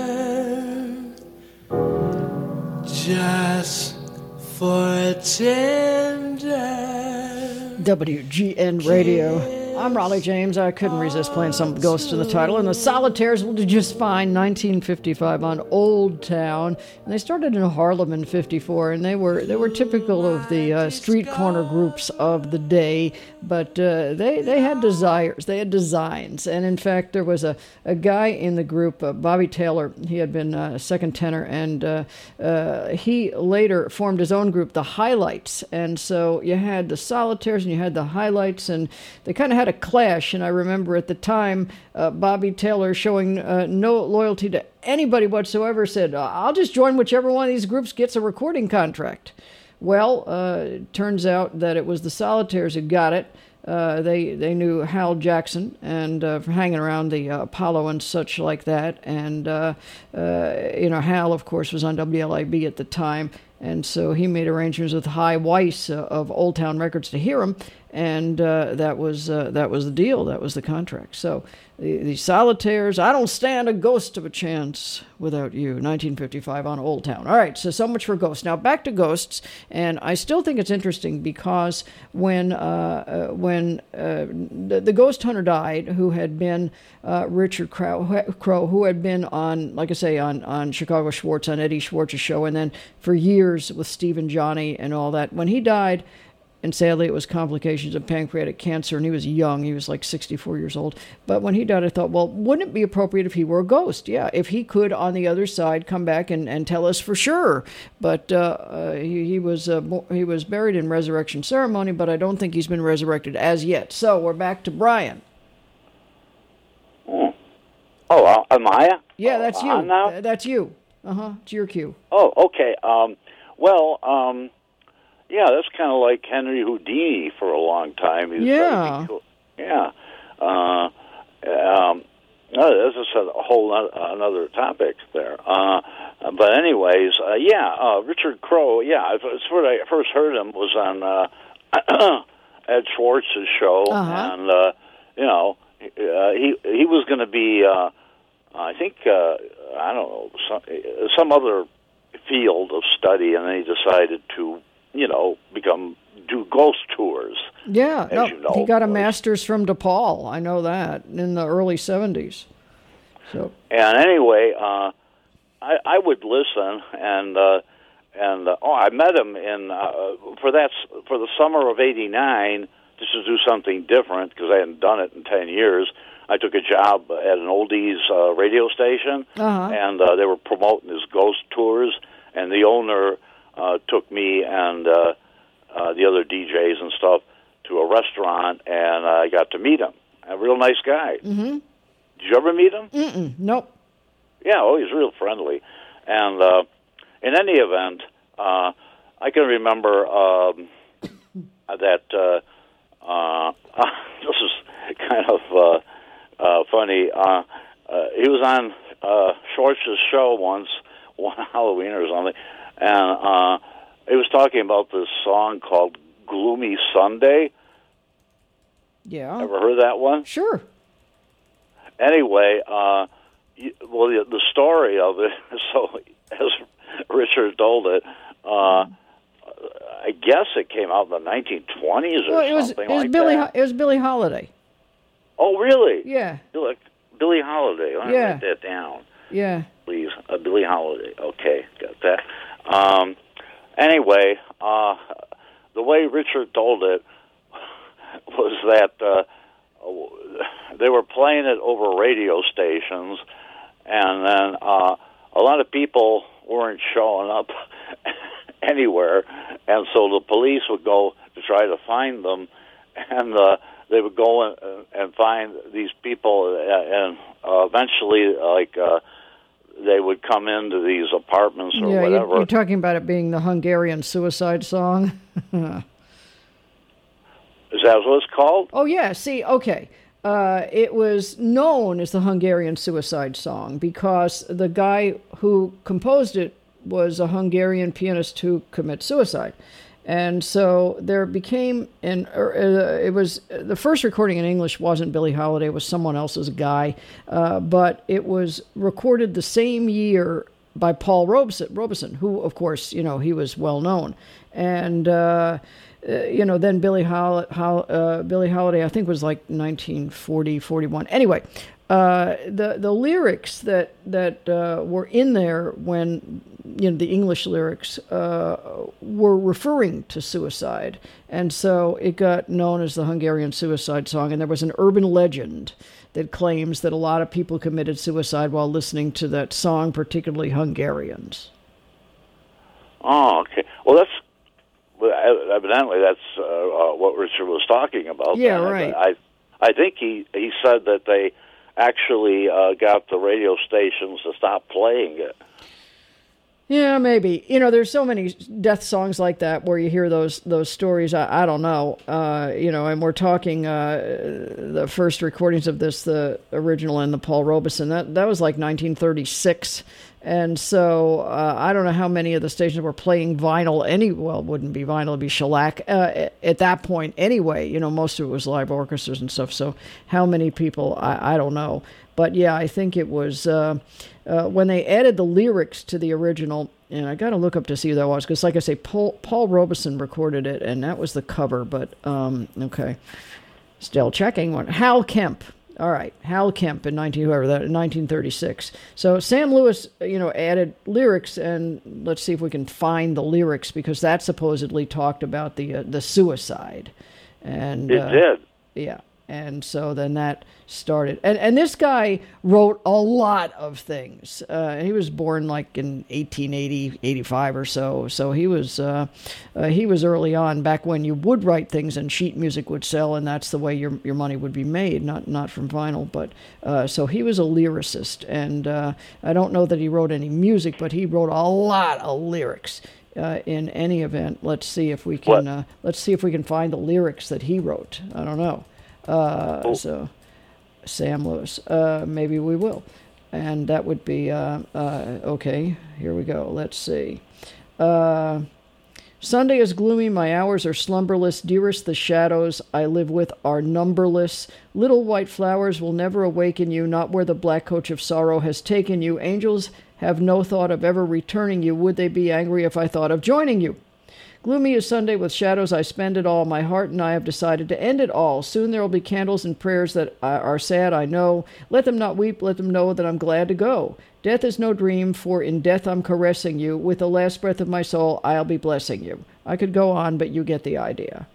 Just for a tender W G N Radio. I'm Raleigh James. I couldn't resist playing some Ghosts in the title. And the Solitaires will do just fine, nineteen fifty-five on Old Town. And they started in Harlem in fifty-four, and they were they were typical of the uh, street corner groups of the day. But uh, they, they had desires. They had designs. And in fact, there was a, a guy in the group, uh, Bobby Taylor. He had been a second tenor, and uh, uh, he later formed his own group, the Highlights. And so you had the Solitaires and you had the Highlights, and they kind of had a clash. And I remember at the time, uh, Bobby Taylor, showing uh, no loyalty to anybody whatsoever, said, I'll just join whichever one of these groups gets a recording contract. Well, uh, it turns out that it was the Solitaires who got it. Uh, they they knew Hal Jackson and uh, for hanging around the uh, Apollo and such like that. And, uh, uh, you know, Hal, of course, was on W L I B at the time. And so he made arrangements with Hi Weiss uh, of Old Town Records to hear him. And uh, that was uh, that was the deal. That was the contract. So the, the Solitaires, I don't stand a ghost of a chance without you, nineteen fifty-five on Old Town. All right, so so much for Ghosts. Now back to Ghosts, and I still think it's interesting because when uh, uh, when uh, the, the Ghost Hunter died, who had been uh, Richard Crow, Crow, who had been on, like I say, on, on Chicago Schwartz, on Eddie Schwartz's show, and then for years with Steve and Johnny and all that. When he died, and sadly, it was complications of pancreatic cancer, and he was young. He was like sixty-four years old. But when he died, I thought, well, wouldn't it be appropriate if he were a ghost? Yeah, if he could, on the other side, come back and, and tell us for sure. But uh, uh, he, he was uh, he was buried in resurrection ceremony, but I don't think he's been resurrected as yet. So we're back to Brian. Oh, oh uh, am I? Yeah, that's uh, you. Now? Uh, that's you. Uh-huh, it's your cue. Oh, okay. Um, well, um... yeah, that's kind of like Henry Houdini for a long time. He was yeah. Cool. Yeah. Uh, um, no, this is a whole no- another topic there. Uh, but anyways, uh, yeah, uh, Richard Crow, yeah, it's what I first heard him was on uh, Ed Schwartz's show. Uh-huh. And, uh, you know, uh, he he was going to be, uh, I think, uh, I don't know, some, some other field of study, and then he decided to, you know, become do ghost tours. Yeah, no, you know. he got a master's from DePaul. I know that in the early seventies. So and anyway, uh, I, I would listen, and uh, and uh, oh, I met him in uh, for that for the summer of eighty-nine. Just to do something different because I hadn't done it in ten years. I took a job at an oldies uh, radio station, uh-huh. and uh, they were promoting his ghost tours, and the owner Uh, took me and uh, uh, the other D Js and stuff to a restaurant, and I got to meet him. A real nice guy. Mm-hmm. Did you ever meet him? Mm-mm, nope. Yeah, oh, he's real friendly. And uh, in any event, uh, I can remember um, that uh, uh, this is kind of uh, uh, funny. Uh, uh, he was on uh, Schwartz's show once, one Halloween or something, and uh, he was talking about this song called Gloomy Sunday. Yeah. Ever heard that one? Sure. Anyway, uh, you, well, the, the story of it, so as Richard told it, uh, I guess it came out in the nineteen twenties or well, it was, something it was like Billy, that. It was Billie Holiday. Oh, really? Yeah. Billie, Billie Holiday. Let me Yeah. write that down, Yeah. please. Uh, Billie Holiday. Okay, got that. Um, anyway, uh, the way Richard told it was that uh, they were playing it over radio stations, and then uh, a lot of people weren't showing up anywhere, and so the police would go to try to find them, and uh, they would go and, and find these people, and uh, eventually, like, uh, they would come into these apartments or yeah, whatever. You're, you're talking about it being the Hungarian suicide song? Is that what it's called? Oh, yeah. See, okay. Uh, it was known as the Hungarian suicide song because the guy who composed it was a Hungarian pianist who committed suicide. And so there became, an, uh, it was, the first recording in English wasn't Billie Holiday, it was someone else's guy, uh, but it was recorded the same year by Paul Robeson, Robeson, who, of course, you know, he was well known. And, uh, uh, you know, then Billie, Hol- Hol- uh, Billie Holiday, I think, was like nineteen forty, forty-one. Anyway, uh, the the lyrics that that uh, were in there when, you know, the English lyrics uh, were referring to suicide. And so it got known as the Hungarian suicide song. And there was an urban legend that claims that a lot of people committed suicide while listening to that song, particularly Hungarians. Oh, okay. Well, that's well, evidently that's uh, uh, what Richard was talking about. Yeah, then. right. I, I think he he said that they actually uh, got the radio stations to stop playing it. Yeah, maybe. You know, there's so many death songs like that where you hear those those stories. I, I don't know. Uh, you know, and we're talking uh, the first recordings of this, the original and the Paul Robeson. That that was like nineteen thirty-six. And so uh, I don't know how many of the stations were playing vinyl. Any well, it wouldn't be vinyl; it'd be shellac uh, at that point. Anyway, you know, most of it was live orchestras and stuff. So how many people? I, I don't know. But yeah, I think it was uh, uh, when they added the lyrics to the original. And I got to look up to see who that was, because, like I say, Paul, Paul Robeson recorded it, and that was the cover. But um, okay, still checking one. Hal Kemp. All right, Hal Kemp in nineteen whoever that nineteen thirty-six. So Sam Lewis, you know, added lyrics, and let's see if we can find the lyrics, because that supposedly talked about the uh, the suicide. And it uh, did. Yeah. And so then that started. And and this guy wrote a lot of things. Uh, he was born like in eighteen eighty, eighty-five or so. So he was uh, uh, he was early on, back when you would write things and sheet music would sell, and that's the way your your money would be made, not not from vinyl. But uh, so he was a lyricist. And uh, I don't know that he wrote any music, but he wrote a lot of lyrics. Uh, in any event, let's see if we can uh, let's see if we can find the lyrics that he wrote. I don't know. Uh, oh. So, Sam Lewis, uh, maybe we will. And that would be, uh, uh, okay, here we go. Let's see. Uh, Sunday is gloomy, my hours are slumberless. Dearest, the shadows I live with are numberless. Little white flowers will never awaken you, not where the black coach of sorrow has taken you. Angels have no thought of ever returning you. Would they be angry if I thought of joining you? Gloomy is Sunday with shadows, I spend it all. My heart and I have decided to end it all. Soon there will be candles and prayers that are sad, I know. Let them not weep, let them know that I'm glad to go. Death is no dream, for in death I'm caressing you. With the last breath of my soul, I'll be blessing you. I could go on, but you get the idea.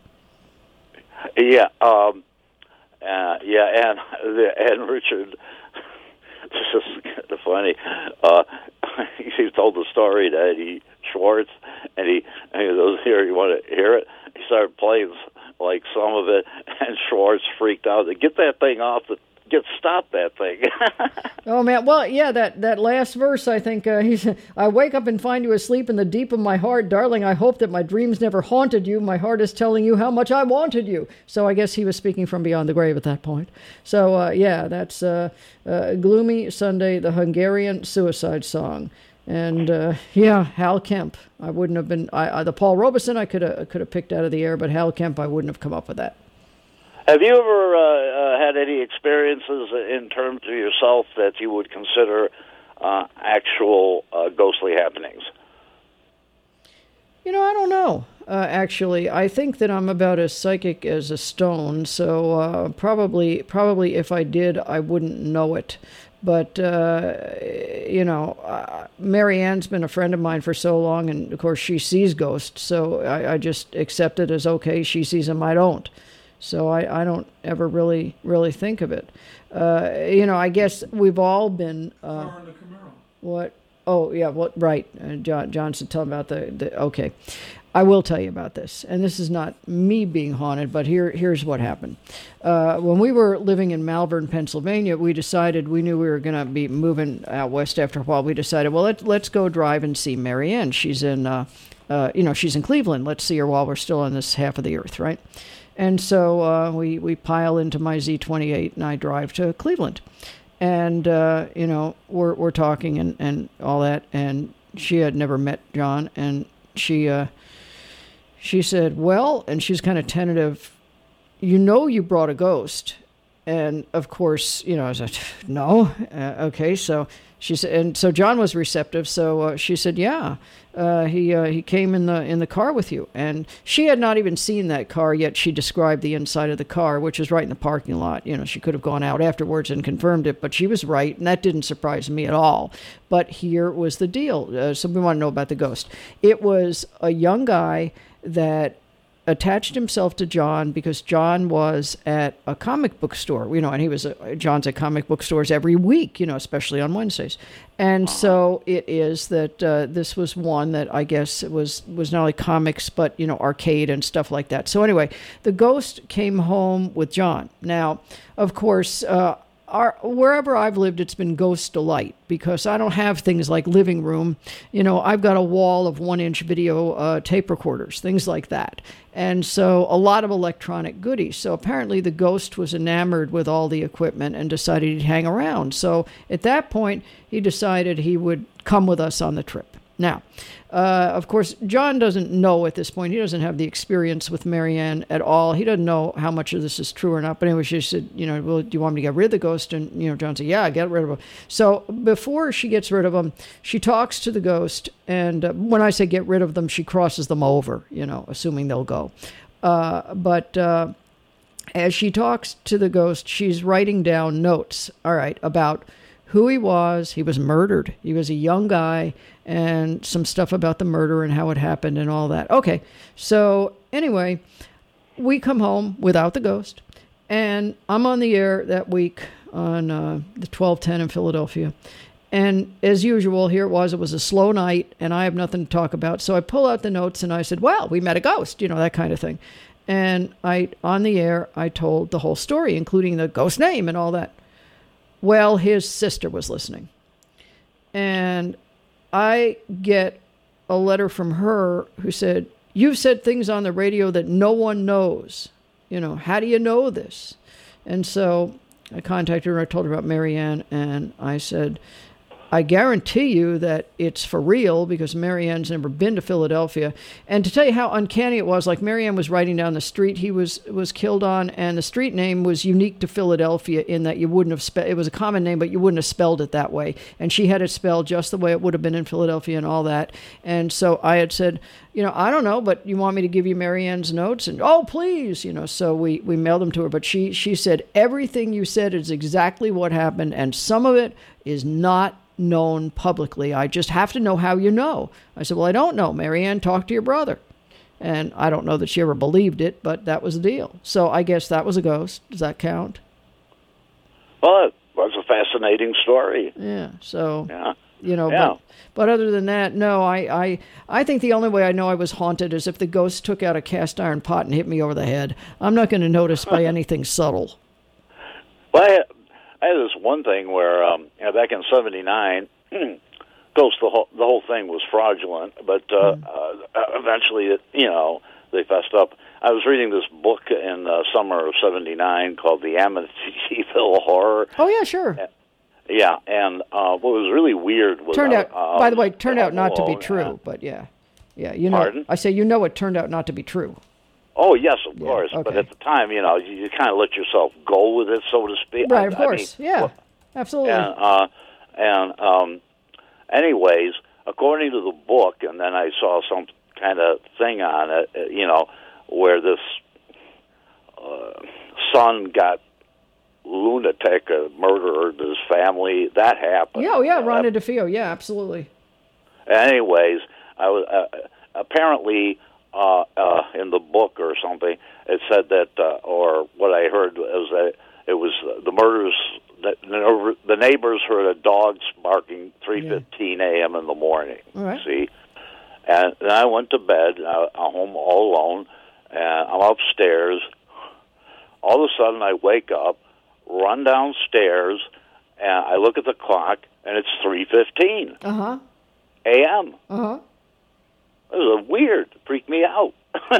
Yeah, um, uh, yeah, and, and Richard, this is kind of funny. Uh, he told the story to Eddie Schwartz, and he, and he goes, here, you want to hear it? He started playing like some of it, and Schwartz freaked out. Get that thing off the, get, stop that thing. Oh, man. Well, yeah, that, that last verse, I think, uh, he said, I wake up and find you asleep in the deep of my heart. Darling, I hope that my dreams never haunted you. My heart is telling you how much I wanted you. So I guess he was speaking from beyond the grave at that point. So, uh, yeah, that's uh, uh, Gloomy Sunday, the Hungarian suicide song. And, uh, yeah, Hal Kemp. I wouldn't have been... I, I, the Paul Robeson I could have could have picked out of the air, but Hal Kemp, I wouldn't have come up with that. Have you ever uh, uh, had any experiences in terms of yourself that you would consider uh, actual uh, ghostly happenings? You know, I don't know, uh, actually. I think that I'm about as psychic as a stone, so uh, probably, probably if I did, I wouldn't know it. But, uh, you know, uh, Mary Ann's been a friend of mine for so long, and, of course, she sees ghosts, so I, I just accept it as, okay, she sees them, I don't. So I, I don't ever really, really think of it. Uh, you know, I guess we've all been... Uh, what? Oh, yeah, what? Right. Uh, John, John said tell him about the, the... Okay. I will tell you about this. And this is not me being haunted, but here, here's what happened. Uh, when we were living in Malvern, Pennsylvania, we decided, we knew we were going to be moving out west after a while. We decided, well, let, let's go drive and see Mary Ann. She's in, uh, uh, you know, she's in Cleveland. Let's see her while we're still on this half of the earth, right? And so uh, we, we pile into my Z twenty-eight and I drive to Cleveland. And, uh, you know, we're we're talking and, and all that. And she had never met John. And she uh, she said, well, and she's kind of tentative, you know you brought a ghost. And of course, you know, I was like, no. Uh, okay. So she said, and so John was receptive. So uh, she said, yeah, uh, he, uh, he came in the, in the car with you. And she had not even seen that car yet. She described the inside of the car, which was right in the parking lot. You know, she could have gone out afterwards and confirmed it, but she was right. And that didn't surprise me at all. But here was the deal. Uh, so we want to know about the ghost. It was a young guy that attached himself to John because John was at a comic book store, you know, and he was, a, John's at comic book stores every week, you know, especially on Wednesdays. And so it is that uh, this was one that I guess was, was not only comics, but, you know, arcade and stuff like that. So anyway, the ghost came home with John. Now, of course, uh, Our, wherever I've lived, it's been ghost delight because I don't have things like living room. You know, I've got a wall of one-inch video uh, tape recorders, things like that. And so a lot of electronic goodies. So apparently the ghost was enamored with all the equipment and decided he'd hang around. So at that point, he decided he would come with us on the trip. Now, uh, of course, John doesn't know at this point. He doesn't have the experience with Marianne at all. He doesn't know how much of this is true or not. But anyway, she said, you know, well, do you want me to get rid of the ghost? And, you know, John said, yeah, get rid of him. So before she gets rid of him, she talks to the ghost. And uh, when I say get rid of them, she crosses them over, you know, assuming they'll go. Uh, but uh, as she talks to the ghost, she's writing down notes, all right, about who he was. He was murdered. He was a young guy, and some stuff about the murder and how it happened and all that. Okay, so anyway, we come home without the ghost, and I'm on the air that week on uh, the twelve ten in Philadelphia. And as usual, here it was. It was a slow night, and I have nothing to talk about. So I pull out the notes, and I said, well, we met a ghost, you know, that kind of thing. And I, on the air, I told the whole story, including the ghost name and all that. Well, his sister was listening. And I get a letter from her who said, you've said things on the radio that no one knows. You know, how do you know this? And so I contacted her. I told her about Marianne. And I said, I guarantee you that it's for real because Marianne's never been to Philadelphia. And to tell you how uncanny it was, like Marianne was writing down the street he was was killed on, and the street name was unique to Philadelphia in that you wouldn't have spelled, it was a common name, but you wouldn't have spelled it that way. And she had it spelled just the way it would have been in Philadelphia and all that. And so I had said, you know, I don't know, but you want me to give you Marianne's notes? And, oh, please, you know, so we, we mailed them to her. But she, she said, everything you said is exactly what happened, and some of it is not known publicly. I just have to know how you know. I said, well, I don't know. Marianne, talk to your brother. And I don't know that she ever believed it, but that was the deal. So I guess that was a ghost. Does that count? Well, it was a fascinating story. Yeah. So, yeah. you know, yeah. but, but other than that, no, I, I, I think the only way I know I was haunted is if the ghost took out a cast iron pot and hit me over the head. I'm not going to notice by anything subtle. Well, I, I had this one thing where, um, you know, back in seventy-nine, Ghost, the whole, the whole thing was fraudulent, but uh, mm. uh, eventually, it, you know, they fessed up. I was reading this book in the summer of seventy-nine called The Amityville Horror. Oh, yeah, sure. Uh, yeah, and uh, what was really weird was... Turned out, uh, by the way, turned out not to be alone, true, uh, but yeah. Yeah, you know, Pardon? I say, you know, it turned out not to be true. Oh, yes, of yeah, course. okay. But at the time, you know, you, you kind of let yourself go with it, so to speak. Right, I, of course. I mean, yeah, well, absolutely. And, uh, and um, anyways, according to the book, and then I saw some kind of thing on it, you know, where this uh, son got lunatic, a murdered his family. That happened. Yeah, oh, yeah, uh, Rhonda DeFeo. Yeah, absolutely. Anyways, I was uh, apparently uh, uh, in the book or something. It said that, uh, or what I heard was that it was uh, the murders. That the neighbors heard a dog barking three fifteen a m in the morning. All right. See, and then I went to bed. I, I'm home all alone, and I'm upstairs. All of a sudden, I wake up, run downstairs, and I look at the clock, and it's three fifteen. Uh huh. A M. Uh huh. It was weird. It freaked me out.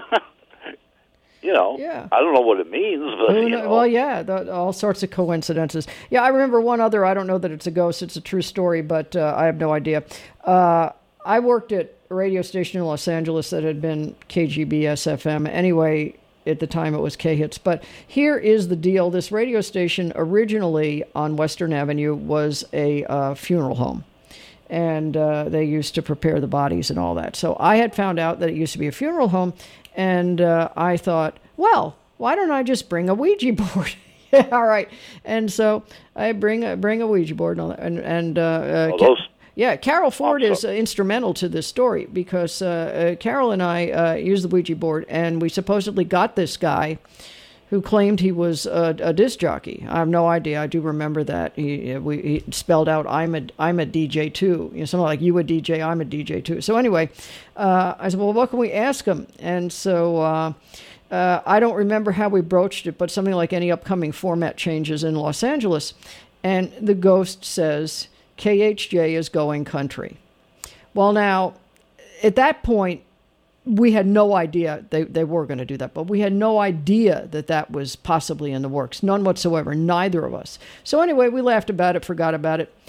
You know, yeah. I don't know what it means, but, you know. Well, yeah, the, all sorts of coincidences. Yeah, I remember one other, I don't know that it's a ghost, it's a true story, but uh, I have no idea. Uh, I worked at a radio station in Los Angeles that had been K G B S F M. Anyway, at the time it was K-Hits. But here is the deal. This radio station originally on Western Avenue was a uh, funeral home. And uh, they used to prepare the bodies and all that. So I had found out that it used to be a funeral home. And uh, I thought, well, why don't I just bring a Ouija board? Yeah, all right. And so I bring a, bring a Ouija board. And, all that. and, and uh, uh, well, those- yeah, Carol Ford Also- is uh, instrumental to this story because uh, uh, Carol and I uh, used the Ouija board, and we supposedly got this guy who claimed he was a, a disc jockey. I have no idea. I do remember that. He, we, he spelled out, I'm a, I'm a D J too. You know, something like, you a D J, I'm a D J too. So anyway, uh, I said, well, what can we ask him? And so uh, uh, I don't remember how we broached it, but something like any upcoming format changes in Los Angeles. And the ghost says, K H J is going country. Well, now, at that point, we had no idea they, they were going to do that, but we had no idea that that was possibly in the works. None whatsoever, neither of us. So anyway, we laughed about it, forgot about it.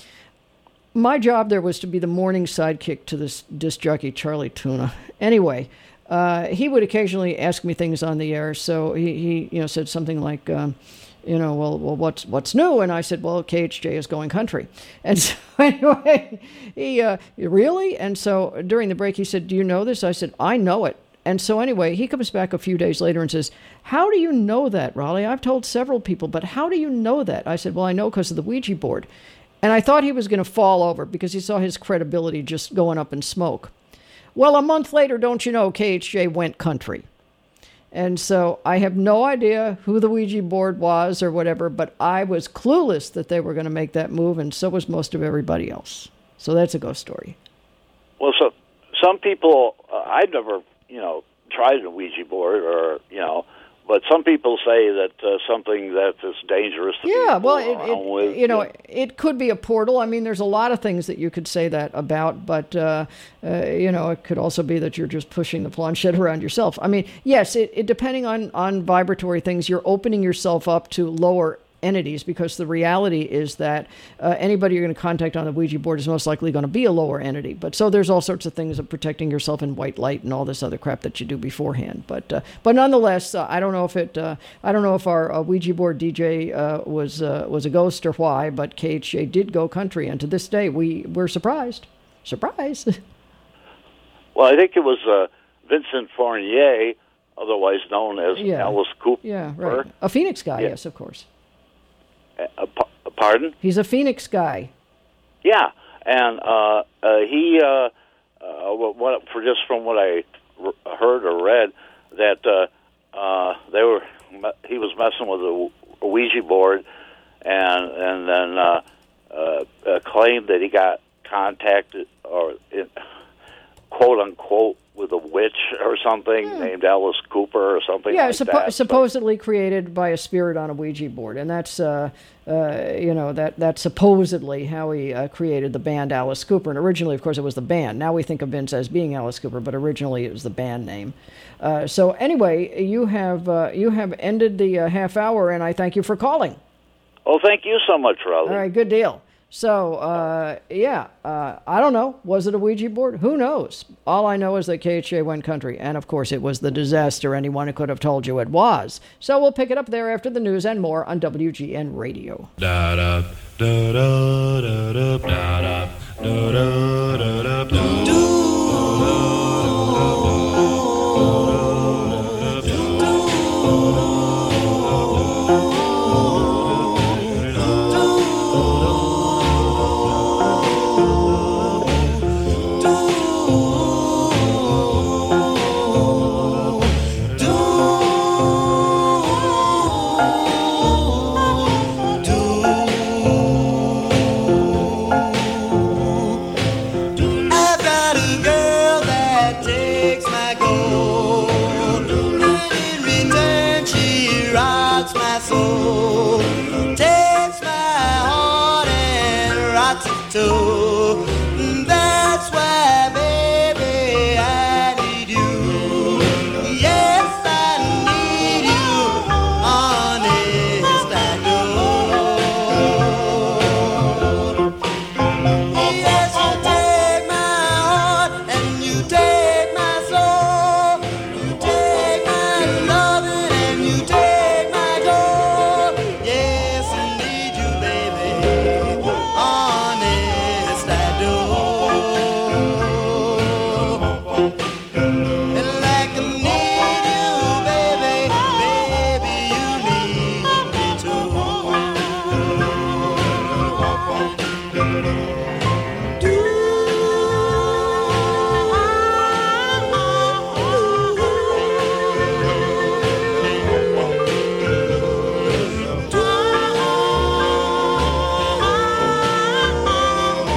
My job there was to be the morning sidekick to this disc jockey, Charlie Tuna. Anyway, uh, he would occasionally ask me things on the air, so he, he you know, said something like, um, you know, well, well, what's what's new? And I said, well, K H J is going country. And so anyway, he, uh, really? And so during the break, he said, do you know this? I said, I know it. And so anyway, he comes back a few days later and says, how do you know that, Raleigh? I've told several people, but how do you know that? I said, well, I know because of the Ouija board. And I thought he was going to fall over because he saw his credibility just going up in smoke. Well, a month later, don't you know, K H J went country. And so I have no idea who the Ouija board was or whatever, but I was clueless that they were going to make that move, and so was most of everybody else. So that's a ghost story. Well, so some people, uh, I've never, you know, tried a Ouija board or, you know, but some people say that uh, something that is dangerous to Yeah, be well, fooled it, around it, with, you know, it could be a portal. I mean, there's a lot of things that you could say that about, but, uh, uh, you know, it could also be that you're just pushing the planchette around yourself. I mean, yes, it, it depending on, on vibratory things, you're opening yourself up to lower entities, because the reality is that uh, anybody you're going to contact on the Ouija board is most likely going to be a lower entity. But so there's all sorts of things of protecting yourself in white light and all this other crap that you do beforehand. But uh, but nonetheless, uh, I don't know if it uh, I don't know if our uh, Ouija board D J uh, was uh, was a ghost or why, but K H J did go country, and to this day we we're surprised. Surprise. Well, I think it was uh, Vincent Fournier, otherwise known as Yeah. Alice Cooper. Yeah, right. A Phoenix guy, Yeah. yes, of course. Uh, pa- pardon? He's a Phoenix guy. Yeah, and uh, uh, he, uh, uh, what, for just from what I r- heard or read, that uh, uh, they were he was messing with a, a Ouija board, and and then uh, uh, uh, claimed that he got contacted or in, quote unquote with a witch or something Hmm. named Alice Cooper or something Yeah, like suppo- that. supposedly created by a spirit on a Ouija board, and that's uh, uh, you know that that's supposedly how he uh, created the band Alice Cooper. And originally, of course, it was the band. Now we think of Vince as being Alice Cooper, but originally it was the band name. Uh, so anyway, you have uh, you have ended the uh, half hour, and I thank you for calling. Oh, thank you so much, Raleigh. All right, good deal. So, uh, yeah, uh, I don't know. Was it a Ouija board? Who knows? All I know is that K H J went country. And, of course, it was the disaster anyone could have told you it was. So we'll pick it up there after the news and more on W G N Radio. Da da da da da da da da da da da da. I've got a girl that takes my gold, and in return she rocks my soul, takes my heart and rocks it too. That's why, baby, I need you. Yes, I need you, honest I do. Yes, you take my heart and you take my soul. You take my loving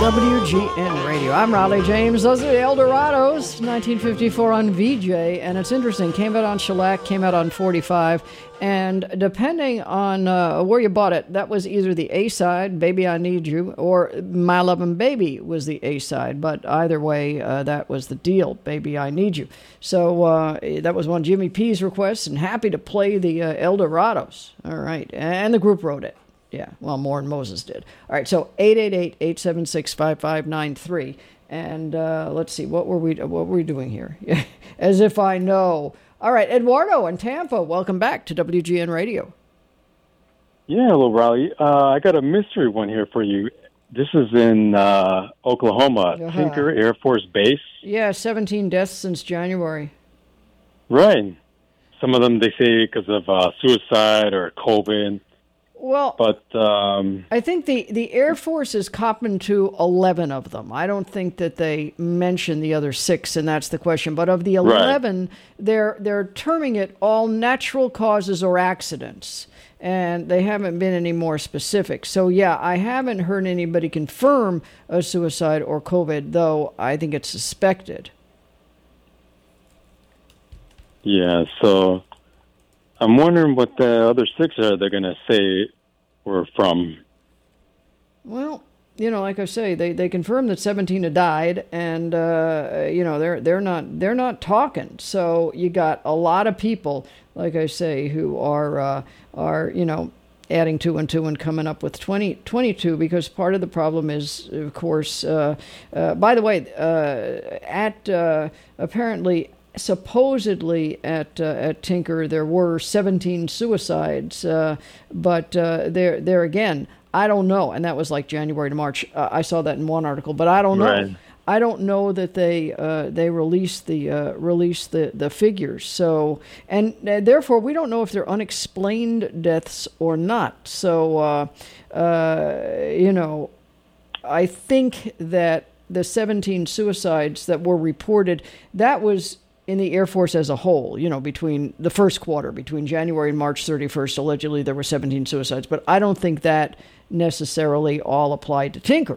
W G N Radio. I'm Raleigh James. Those are the Eldorados, nineteen fifty-four on V J. And it's interesting. Came out on shellac, came out on forty-five. And depending on uh, where you bought it, that was either the A-side, Baby I Need You, or My Lovin' Baby was the A-side. But either way, uh, that was the deal, Baby I Need You. So uh, that was one of Jimmy P's requests, and happy to play the uh, Eldorados. All right. And the group wrote it. Yeah, well, Moore and Moses did. All right, so eight eight eight, eight seven six, five five nine three. And uh, let's see, what were we what were we doing here? As if I know. All right, Eduardo in Tampa, welcome back to W G N Radio. Yeah, hello, Raleigh. Uh, I got a mystery one here for you. This is in uh, Oklahoma, Uh-huh. Tinker Air Force Base. Yeah, seventeen deaths since January. Right. Some of them, they say, because of uh, suicide or COVID. Well, But, um, I think the, the Air Force is copping to eleven of them. I don't think that they mention the other six, and that's the question. But of the eleven, they're they're terming it all natural causes or accidents, and they haven't been any more specific. So, yeah, I haven't heard anybody confirm a suicide or COVID, though I think it's suspected. yeah, so I'm wondering what the other six are they're going to say were from. Well, you know, like I say, they, they confirmed that seventeen had died, and uh, you know they're they're not they're not talking. So you got a lot of people, like I say, who are uh, are you know adding two and two and coming up with twenty, twenty-two, because part of the problem is, of course. Uh, uh, by the way, uh, at uh, apparently. Supposedly at uh, at Tinker there were seventeen suicides, uh, but uh, there there again I don't know, and that was like January to March. Uh, I saw that in one article, but I don't know. Right. I don't know that they uh, they released the uh, released the, the figures. So and uh, therefore we don't know if they're unexplained deaths or not. So uh, uh, you know, I think that the seventeen suicides that were reported, that was in the Air Force as a whole, you know, between the first quarter, between January and March thirty-first, allegedly there were seventeen suicides. But I don't think that necessarily all applied to Tinker.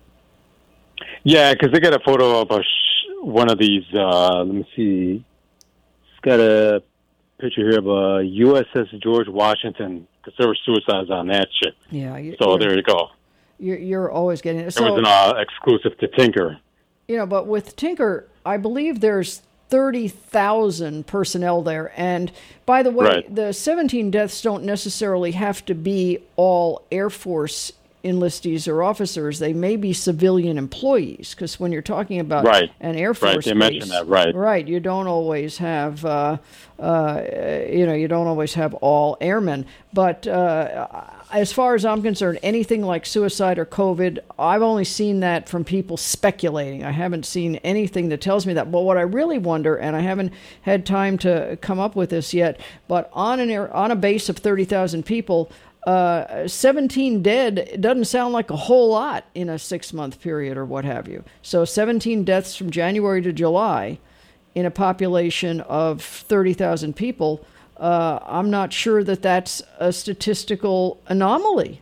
Yeah, because they got a photo of a sh- one of these, uh, let me see, it's got a picture here of a U S S George Washington, because there were suicides on that ship. Yeah. You, So there you go. You're, you're always getting it. It So, was an uh, exclusive to Tinker. you know, but with Tinker, I believe there's thirty thousand personnel there. And by the way, Right. the seventeen deaths don't necessarily have to be all Air Force enlistees or officers. They may be civilian employees, because when you're talking about Right. an Air Right, Force they base, mentioned that, right. right, you don't always have, uh, uh, you know, you don't always have all airmen. But uh, as far as I'm concerned, anything like suicide or COVID, I've only seen that from people speculating. I haven't seen anything that tells me that. But what I really wonder, and I haven't had time to come up with this yet, but on an air, on a base of thirty thousand people, uh, seventeen dead, it doesn't sound like a whole lot in a six-month period or what have you. So seventeen deaths from January to July in a population of thirty thousand people, uh, I'm not sure that that's a statistical anomaly.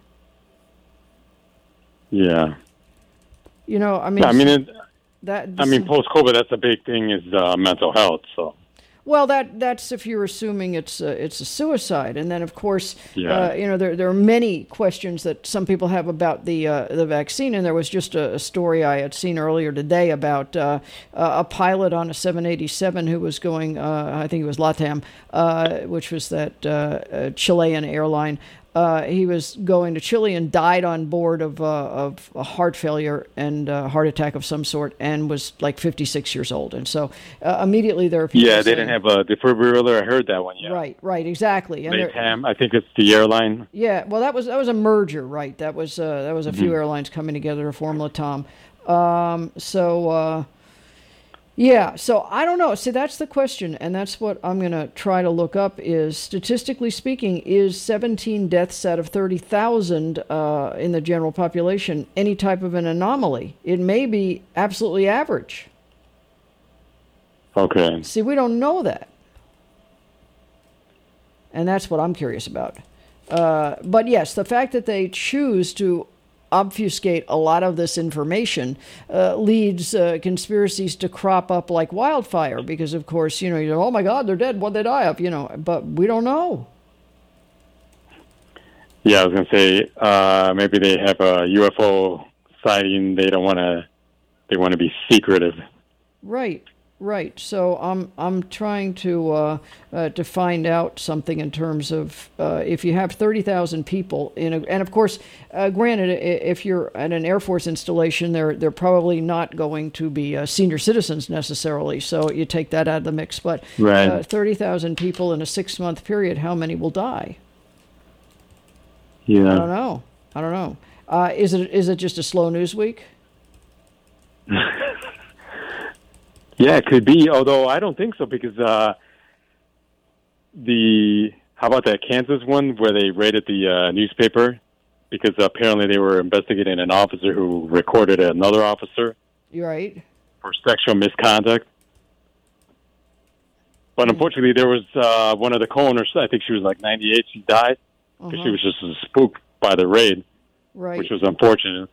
Yeah. You know, I mean, I mean, it, that. I mean, post-COVID, that's a big thing is uh, mental health, so. Well, that that's if you're assuming it's a, it's a suicide, and then of course, Yeah. uh, you know, there there are many questions that some people have about the uh, the vaccine, and there was just a, a story I had seen earlier today about uh, a pilot on a seven eighty-seven who was going, uh, I think it was LATAM, uh, which was that uh, uh, Chilean airline. Uh, he was going to Chile and died on board of uh, of a heart failure and a heart attack of some sort, and was like fifty-six years old. And so uh, immediately there are people Yeah, they saying- didn't have a defibrillator. I heard that one, yeah. Right, right, exactly. And there- LATAM, I think it's the airline. yeah, well, that was that was a merger, right? That was uh, that was a few Mhm. airlines coming together to form LATAM. Um, so uh, yeah, so I don't know. See, that's the question, and that's what I'm going to try to look up. Is statistically speaking, is seventeen deaths out of thirty thousand uh, in the general population any type of an anomaly? It may be absolutely average. Okay. See, we don't know that. And that's what I'm curious about. Uh, but yes, the fact that they choose to obfuscate a lot of this information uh, leads uh, conspiracies to crop up like wildfire because, of course, you know, you know, oh, my God, they're dead. What'd they die of? You know, but we don't know. Yeah, I was going to say uh, maybe they have a U F O sighting. They don't want to. They want to be secretive. Right, right. So I'm I'm trying to uh, uh, to find out something in terms of uh, if you have thirty thousand people in a, and of course, uh, granted, if you're at an Air Force installation, they're they're probably not going to be uh, senior citizens necessarily. So you take that out of the mix. But right. uh, thirty thousand people in a six month period, how many will die? Yeah. I don't know. I don't know. Uh, is it is it just a slow news week? Yeah, it could be. Although I don't think so because uh, the how about that Kansas one where they raided the uh, newspaper because apparently they were investigating an officer who recorded another officer. You're right. For sexual misconduct. But unfortunately, there was uh, one of the co-owners. I think she was like ninety-eight. She died because Uh-huh. she was just spooked by the raid, Right. which was unfortunate.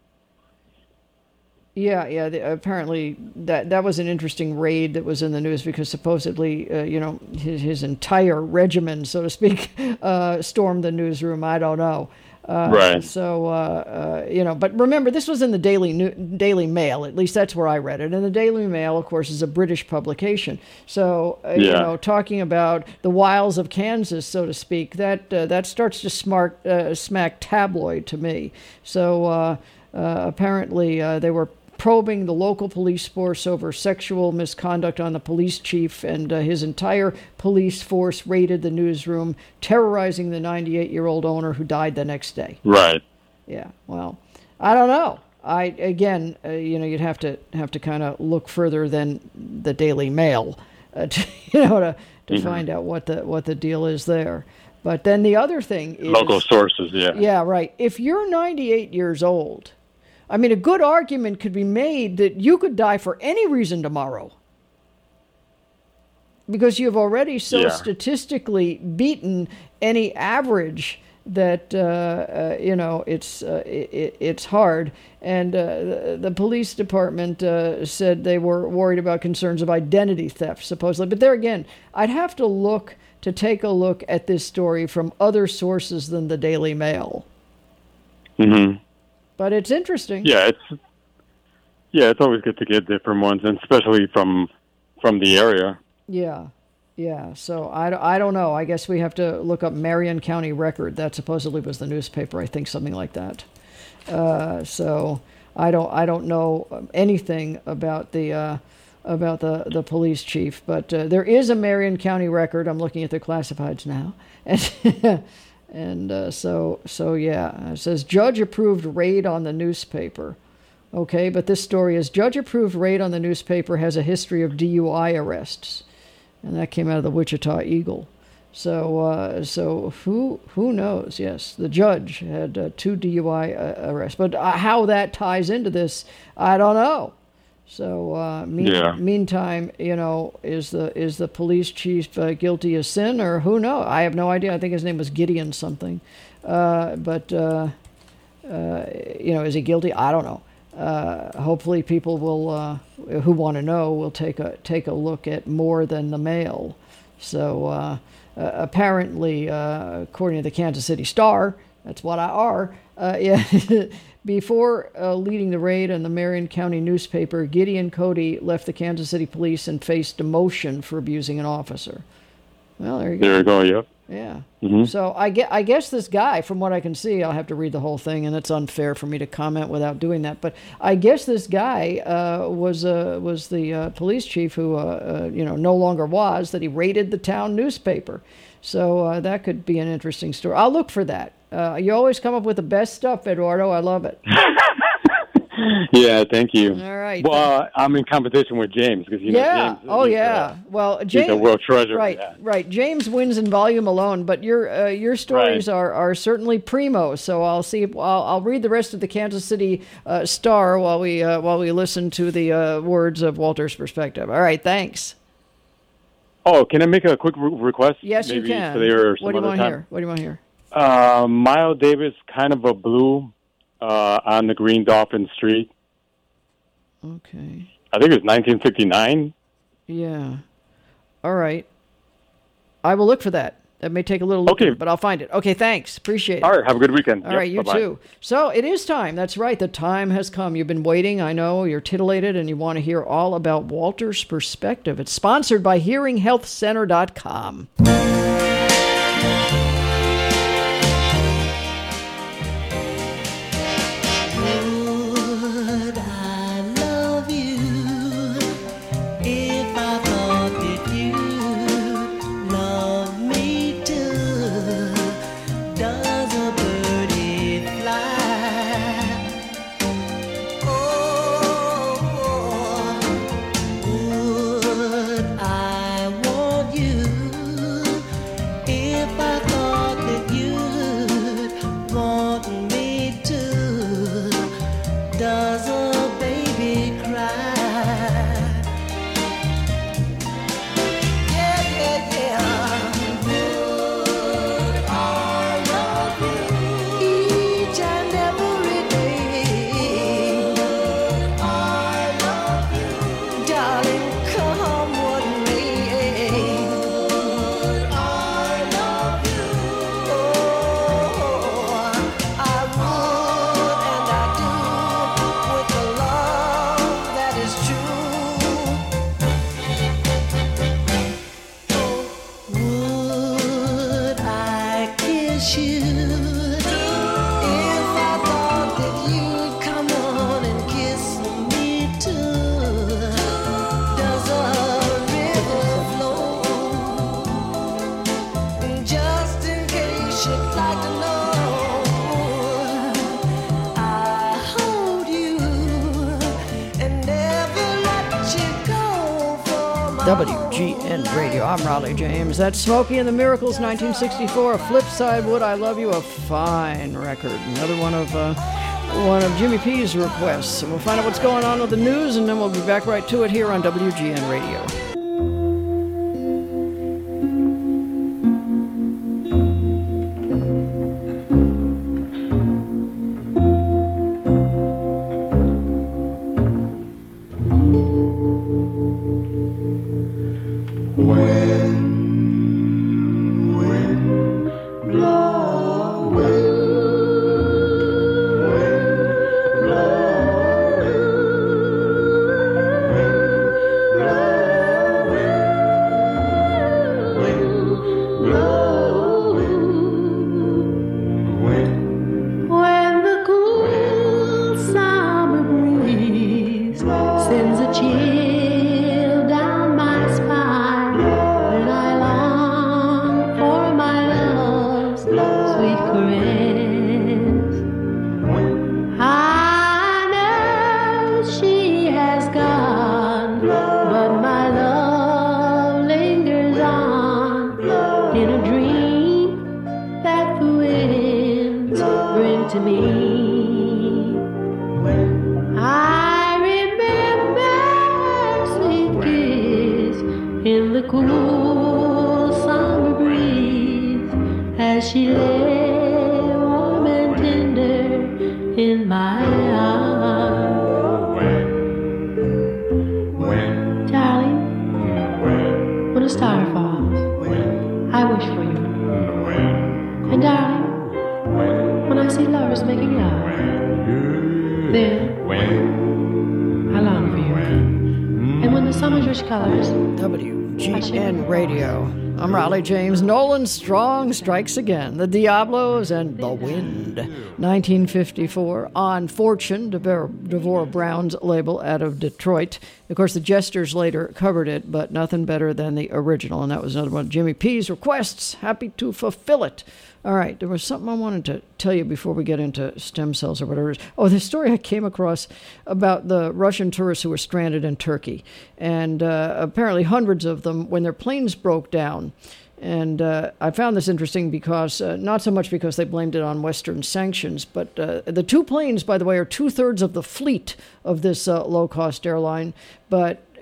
Yeah, yeah. The, apparently, that that was an interesting raid that was in the news because supposedly, uh, you know, his, his entire regimen, so to speak, uh, stormed the newsroom. I don't know. Uh, Right. So, uh, uh, you know, but remember, this was in the Daily New, Daily Mail. At least that's where I read it. And the Daily Mail, of course, is a British publication. So, uh, you Yeah. know, talking about the wiles of Kansas, so to speak, that uh, that starts to smart, uh, smack tabloid to me. So, uh, uh, apparently, uh, they were probing the local police force over sexual misconduct on the police chief, and uh, his entire police force raided the newsroom, terrorizing the ninety-eight-year-old owner who died the next day. Right. Yeah. Well, I don't know. I again, uh, you know, you'd have to have to kind of look further than the Daily Mail, uh, to, you know, to to Mhm. find out what the what the deal is there. But then the other thing is Local sources, yeah. Yeah, right. If you're ninety-eight years old, I mean, a good argument could be made that you could die for any reason tomorrow because you've already so Yeah. statistically beaten any average that, uh, uh, you know, it's uh, it, it's hard. And uh, the, the police department uh, said they were worried about concerns of identity theft, supposedly. But there again, I'd have to look to take a look at this story from other sources than the Daily Mail. Mm-hmm. But it's interesting. Yeah, it's yeah, it's always good to get different ones, and especially from from the area. Yeah, yeah. So I, I don't know. I guess we have to look up Marion County Record. That supposedly was the newspaper. I think something like that. Uh, so I don't I don't know anything about the uh, about the, the police chief, but uh, there is a Marion County Record. I'm looking at their classifieds now, and and uh, so so yeah. It says judge approved raid on the newspaper. Okay, but this story is judge approved raid on the newspaper has a history of D U I arrests. And that came out of the Wichita Eagle. So, uh, so who who knows? Yes, the judge had uh, two D U I uh, arrests, but uh, how that ties into this, I don't know. So, uh, mean, Yeah. meantime, you know, is the is the police chief uh, guilty of sin, or who knows? I have no idea. I think his name was Gideon something, uh, but uh, uh, you know, is he guilty? I don't know. Uh, hopefully people will uh, who want to know will take a take a look at more than the Mail. So uh, uh, apparently, uh, according to the Kansas City Star, that's what I are. Uh, yeah, before uh, leading the raid on the Marion County newspaper, Gideon Cody left the Kansas City Police and faced demotion for abusing an officer. Well, there you go. There you go. Yep. Yeah. Mhm. So I guess, I guess this guy, from what I can see, I'll have to read the whole thing, and it's unfair for me to comment without doing that. But I guess this guy uh, was uh, was the uh, police chief who, uh, uh, you know, no longer was, that he raided the town newspaper. So uh, that could be an interesting story. I'll look for that. Uh, you always come up with the best stuff, Eduardo. I love it. Yeah, thank you. All right. Well, uh, I'm in competition with James because you know yeah. James. Oh, he's, yeah. uh, well, he's James. a world treasure. Right. Yeah. Right. James wins in volume alone, but your uh, your stories Right. are, are certainly primo. So I'll see. I'll, I'll read the rest of the Kansas City uh, Star while we uh, while we listen to the uh, words of Walter's perspective. All right. Thanks. Oh, can I make a quick re- request? Yes, Maybe you can. Today or some What do you other want to time? hear? What do you want to hear? Uh, Miles Davis, kind of a blue. uh, on the Green Dolphin Street. Okay. I think it was nineteen fifty-nine. Yeah. All right. I will look for that. That may take a little look, Okay. but I'll find it. Okay, thanks. Appreciate it. All right, have a good weekend. All Yep, right, you bye-bye. too. So it is time. That's right. The time has come. You've been waiting. I know you're titillated and you want to hear all about Walter's perspective. It's sponsored by hearing health center dot com. Would I love you if I thought that you'd love me too? Does a birdie fly? Oh, would I want you if I thought that you'd want me too? Does a baby cry? Yeah, yeah, yeah. Would I love you each and every day? Would I love you, darling, come what may? Would I love you? Oh, I would and I do with the love that is true. Would I kiss you if I thought that you'd come on and kiss me too? Does a river flow? Just in case you'd like to know, I hold you and never let you go for my W G N Radio. I'm Raleigh James. That's Smokey and the Miracles, nineteen sixty-four. A Flip Side, Would I Love You? A fine record. Another one of uh, one of Jimmy P's requests. And we'll find out what's going on with the news, and then we'll be back right to it here on W G N Radio. When the cool summer breeze sends a chill down my spine, when I long for my love's sweet caress, I know she has gone, but my love lingers on in a dream that the winds bring to me. I remember her sweet kiss in the cool summer breeze as she lay warm and tender in my arms. Darling, when a star falls, I wish for you. And darling, when I see lovers making love, then I long for you. And when the summer's rich colors, W G N Radio. I'm Raleigh James. Nolan Strong strikes again. The Diablos and The Wind. nineteen fifty-four on Fortune, Devor- Devora Brown's label out of Detroit. Of course, the Jesters later covered it, but nothing better than the original. And that was another one of Jimmy P's requests. Happy to fulfill it. All right, there was something I wanted to tell you before we get into stem cells or whatever it is. Oh, the story I came across about the Russian tourists who were stranded in Turkey. And uh, apparently hundreds of them, when their planes broke down. And uh, I found this interesting because, uh, not so much because they blamed it on Western sanctions, but uh, the two planes, by the way, are two-thirds of the fleet of this uh, low-cost airline. But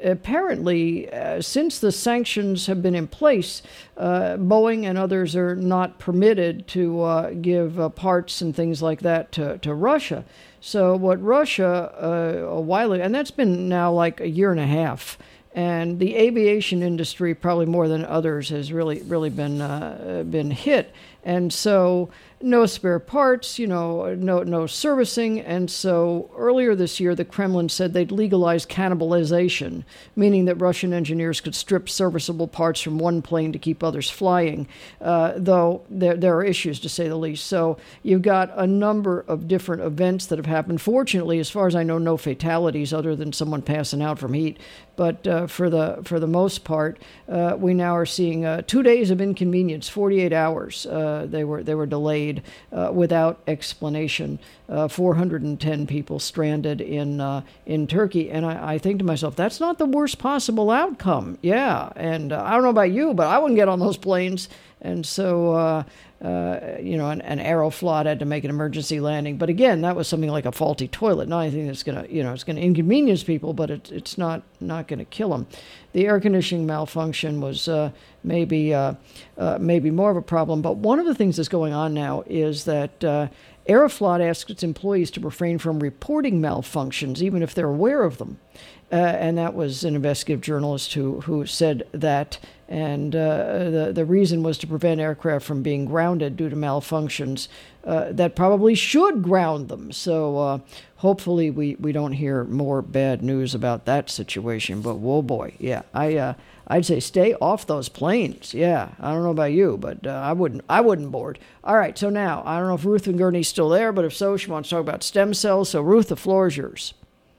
apparently, uh, since the sanctions have been in place, uh, Boeing and others are not permitted to uh, give uh, parts and things like that to, to Russia. So what Russia, uh, a while ago, and that's been now like a year and a half, and the aviation industry, probably more than others, has really, really been uh, been hit. And so no spare parts, you know, no no servicing. And so earlier this year, the Kremlin said they'd legalize cannibalization, meaning that Russian engineers could strip serviceable parts from one plane to keep others flying, uh, though there, there are issues, to say the least. So you've got a number of different events that have happened. Fortunately, as far as I know, no fatalities other than someone passing out from heat. But uh, for the for the most part, uh, we now are seeing uh, two days of inconvenience, forty-eight hours. Uh, they were they were delayed uh, without explanation. Uh, four hundred ten people stranded in uh, in Turkey, and I, I think to myself, that's not the worst possible outcome. Yeah, and uh, I don't know about you, but I wouldn't get on those planes. And so, uh, uh, you know, an, an Aeroflot had to make an emergency landing. But again, that was something like a faulty toilet. Not anything that's going to, you know, it's going to inconvenience people, but it, it's not not going to kill them. The air conditioning malfunction was uh, maybe uh, uh, maybe more of a problem. But one of the things that's going on now is that uh, Aeroflot asks its employees to refrain from reporting malfunctions, even if they're aware of them. Uh, and that was an investigative journalist who, who said that. And uh, the, the reason was to prevent aircraft from being grounded due to malfunctions uh, that probably should ground them. So uh, hopefully we, we don't hear more bad news about that situation. But whoa, boy, yeah, I uh, I'd say stay off those planes. Yeah, I don't know about you, but uh, I wouldn't I wouldn't board. All right, so now I don't know if Ruth and Gurney's still there, but if so, she wants to talk about stem cells. So Ruth, the floor is yours.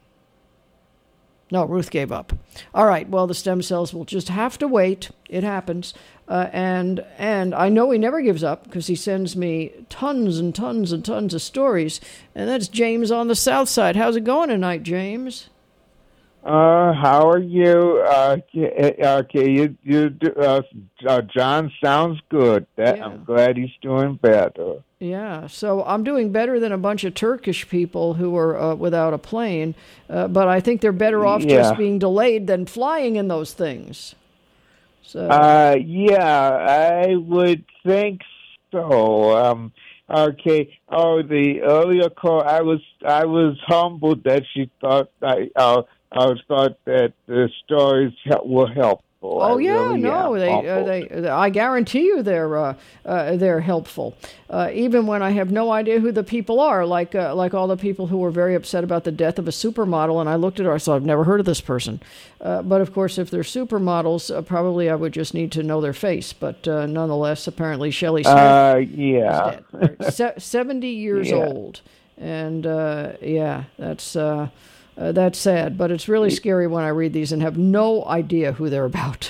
No, Ruth gave up. All right, well, the stem cells will just have to wait. It happens. Uh, and and I know he never gives up because he sends me tons and tons and tons of stories. And that's James on the South Side. How's it going tonight, James? Uh, how are you? Uh, okay, you, you, do, uh, uh, John sounds good. That, Yeah. I'm glad he's doing better. Yeah, so I'm doing better than a bunch of Turkish people who are uh, without a plane, uh, but I think they're better off Yeah. just being delayed than flying in those things. So Uh, yeah, I would think so. Um, okay. Oh, the earlier call, I was, I was humbled that she thought I, uh, I thought that the stories hel- were helpful. Oh I yeah, really no, am they, uh, humbled. they, I guarantee you, they're, uh, uh, they're helpful. Uh, even when I have no idea who the people are, like, uh, like all the people who were very upset about the death of a supermodel, and I looked at her, I thought, I've never heard of this person. Uh, but of course, if they're supermodels, uh, probably I would just need to know their face. But uh, nonetheless, apparently, Shelley Smith Uh, is yeah. dead. Se- seventy years Yeah. old, and uh, yeah, that's. Uh, Uh, that's sad, but it's really scary when I read these and have no idea who they're about.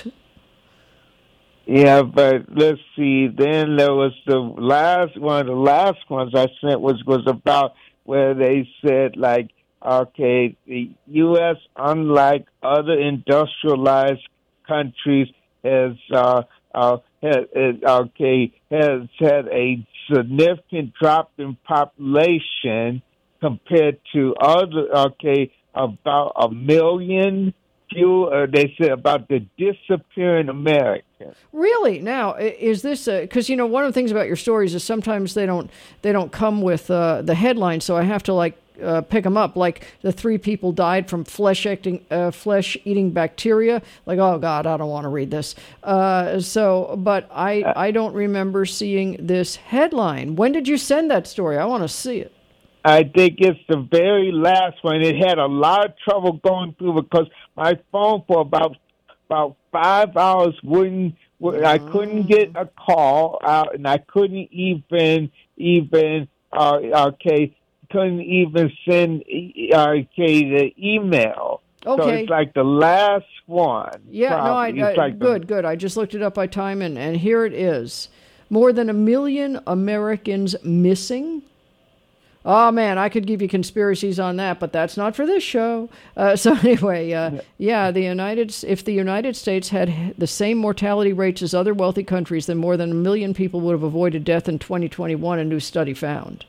Yeah, but let's see. Then there was the last one. Of the last ones I sent was was about where they said like, okay, the U S, unlike other industrialized countries, has uh, uh has, is, okay has had a significant drop in population compared to other, okay, about a million few, uh, they said about the disappearing Americans. Really? Now, i- is this because you know one of the things about your stories is sometimes they don't they don't come with uh, the headline, so I have to like uh, pick them up. Like the three people died from flesh eating uh, flesh eating bacteria. Like, oh God, I don't want to read this. Uh, so, but I I don't remember seeing this headline. When did you send that story? I want to see it. I think it's the very last one. It had a lot of trouble going through because my phone for about about five hours wouldn't. would- I couldn't get a call out, and I couldn't even even uh, okay couldn't even send e- uh, okay the email. So Okay. it's like the last one. Yeah, no, I, probably. I It's like the- good, good. I just looked it up by time, and, and here it is. More than a million Americans missing. Oh, man, I could give you conspiracies on that, but that's not for this show. Uh, so anyway, uh, yeah, the United if the United States had the same mortality rates as other wealthy countries, then more than a million people would have avoided death in twenty twenty-one, a new study found.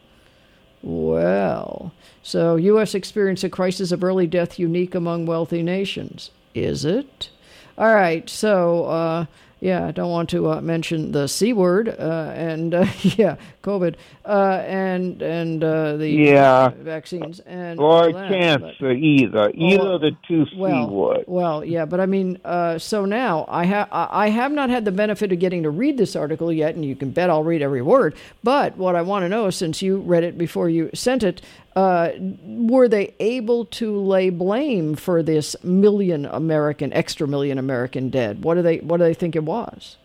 Well, so U S experienced a crisis of early death unique among wealthy nations. is it? All right, so, uh, yeah, I don't want to uh, mention the C word, uh, and, uh, yeah, COVID, uh, and and uh, the Yeah. vaccines. and Or all that, cancer, but- either. Either of the two C well, words. well, yeah, but I mean, uh, so now I have I have not had the benefit of getting to read this article yet, and you can bet I'll read every word. But what I want to know, since you read it before you sent it, uh, were they able to lay blame for this million American, extra million American dead? What do they What do they think it was?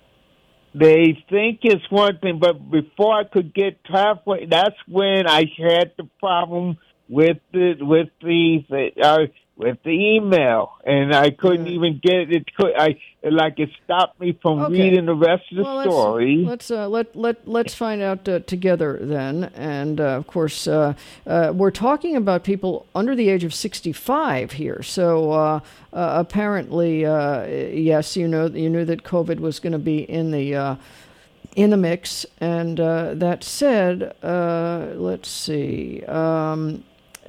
They think it's one thing, but before I could get halfway, that's when I had the problem with the with the, the uh, with the email, and I couldn't even get it. Could I like it stopped me from Okay. reading the rest of the Well, let's- story? Let's uh, let let let's find out uh, together then. And uh, of course, uh, uh, we're talking about people under the age of sixty-five here. So uh, uh, apparently, uh, yes, you know, you knew that COVID was going to be in the uh, in the mix. And uh, that said, uh, let's see. Um,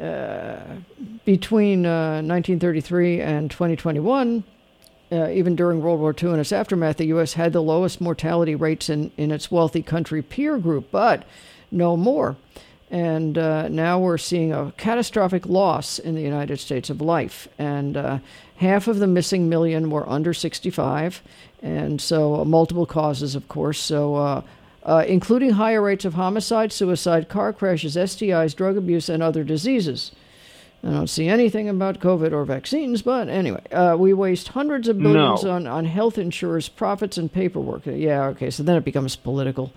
uh, between uh, nineteen thirty-three and twenty twenty-one. Uh, even during World War Two and its aftermath, the U S had the lowest mortality rates in, in its wealthy country peer group, but no more. And uh, now we're seeing a catastrophic loss in the United States of life. And uh, half of the missing million were under sixty-five, and so uh, multiple causes, of course. So, uh, uh, including higher rates of homicide, suicide, car crashes, S T Is, drug abuse, and other diseases. I don't see anything about COVID or vaccines, but anyway, uh, we waste hundreds of billions No. on, on health insurers' profits and paperwork. Yeah, okay, so then it becomes political.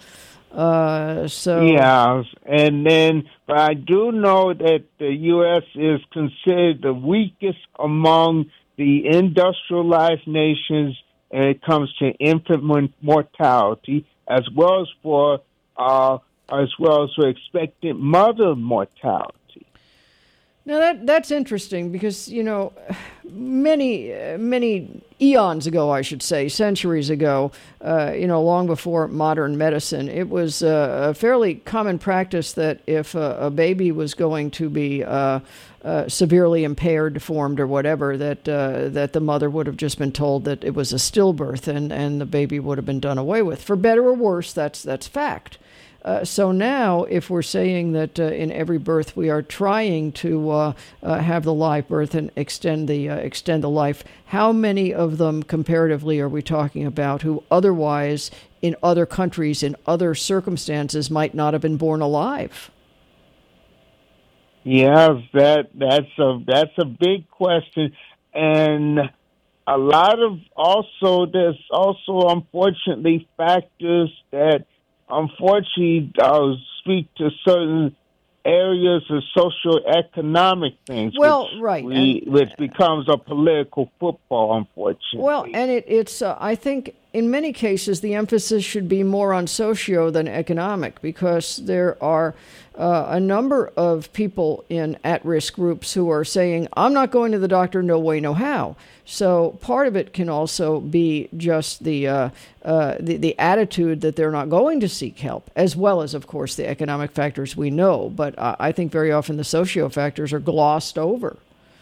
Uh, so Yeah, and then, but I do know that the U S is considered the weakest among the industrialized nations when it comes to infant mon- mortality, as well as for uh, as well as for expectant mother mortality. Now that that's interesting because, you know, many uh, many eons ago, I should say, centuries ago, uh, you know, long before modern medicine, it was uh, a fairly common practice that if a, a baby was going to be uh, uh, severely impaired, deformed, or whatever, that uh, that the mother would have just been told that it was a stillbirth, and, and the baby would have been done away with. For better or worse, that's that's fact. Uh, so now, if we're saying that uh, in every birth we are trying to uh, uh, have the live birth and extend the uh, extend the life, how many of them comparatively are we talking about who otherwise, in other countries, in other circumstances, might not have been born alive? Yes, that that's a that's a big question, and a lot of also there's also unfortunately factors that unfortunately uh, speak to certain areas of socioeconomic things. Well, which right, we, and- which becomes a political football, unfortunately. Well, and it, it's, uh, I think, in many cases, the emphasis should be more on socio than economic, because there are uh, a number of people in at-risk groups who are saying, I'm not going to the doctor, no way, no how. So part of it can also be just the, uh, uh, the, the attitude that they're not going to seek help, as well as, of course, the economic factors we know. But uh, I think very often the socio factors are glossed over.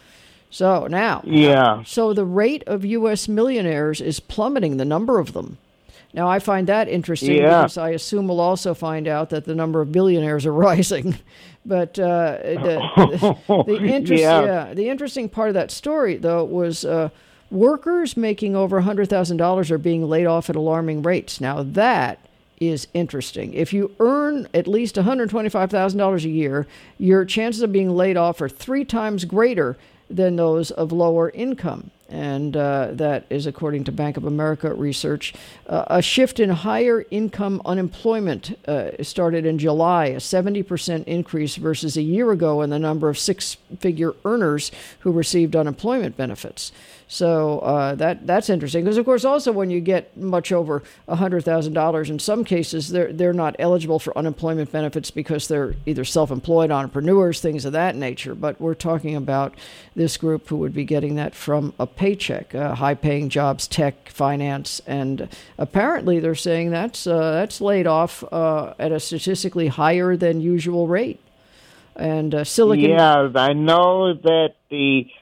So now, Yeah. so the rate of U S millionaires is plummeting, the number of them. Now, I find that interesting Yeah. because I assume we'll also find out that the number of billionaires are rising. But uh, the, the, the, interest, Yeah. yeah, the interesting part of that story, though, was uh, workers making over one hundred thousand dollars are being laid off at alarming rates. Now, that is interesting. If you earn at least one hundred twenty-five thousand dollars a year, your chances of being laid off are three times greater than those of lower income. And uh, that is according to Bank of America research. Uh, a shift in higher income unemployment uh, started in July, a seventy percent increase versus a year ago in the number of six-figure earners who received unemployment benefits. So uh, that that's interesting because, of course, also when you get much over one hundred thousand dollars, in some cases they're they're not eligible for unemployment benefits because they're either self-employed entrepreneurs, things of that nature. But we're talking about this group who would be getting that from a paycheck, uh, high-paying jobs, tech, finance, and apparently they're saying that's uh, that's laid off uh, at a statistically higher than usual rate. And uh, Silicon. Yeah, I know that the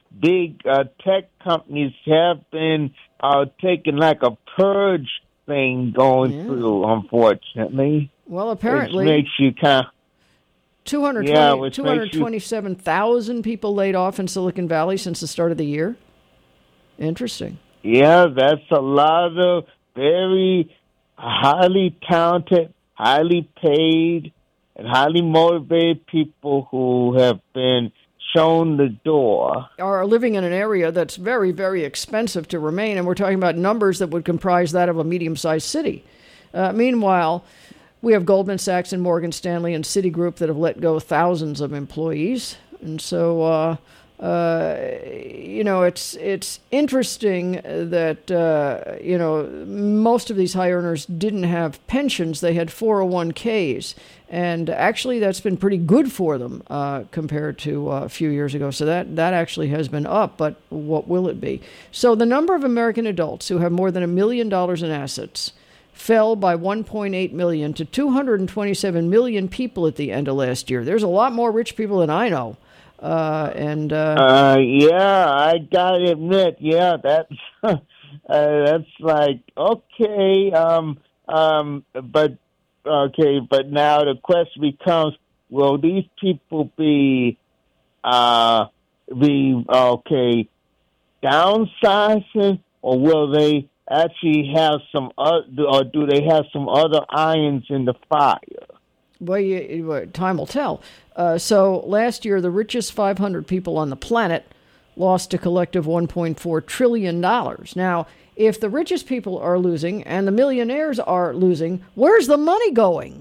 big uh, tech companies have been uh, taking like a purge thing going Yeah. through, unfortunately. Well, apparently, Which makes you kind of, two hundred twenty, yeah, which two makes hundred you- twenty-seven thousand people laid off in Silicon Valley since the start of the year. Interesting. yeah, that's a lot of very highly talented, highly paid, and highly motivated people who have been shown the door. Are living in an area that's very, very expensive to remain, and we're talking about numbers that would comprise that of a medium-sized city. Uh, meanwhile, we have Goldman Sachs and Morgan Stanley and Citigroup that have let go thousands of employees, and so uh, uh, you know it's it's interesting that uh, you know most of these high earners didn't have pensions; they had four oh one k's. And actually, that's been pretty good for them uh, compared to uh, a few years ago. So that, that actually has been up, but what will it be? So the number of American adults who have more than a million dollars in assets fell by one point eight million to two hundred twenty-seven million people at the end of last year. There's a lot more rich people than I know. Uh, and uh, Uh, yeah, I gotta admit, yeah, that's uh, that's like okay, um, um, but okay, but now the question becomes: will these people be, uh, be okay, downsizing, or will they actually have some, other, or do they have some other irons in the fire? Well, you, time will tell. Uh, so last year, the richest five hundred people on the planet lost a collective one point four trillion dollars. Now, if the richest people are losing and the millionaires are losing, where's the money going?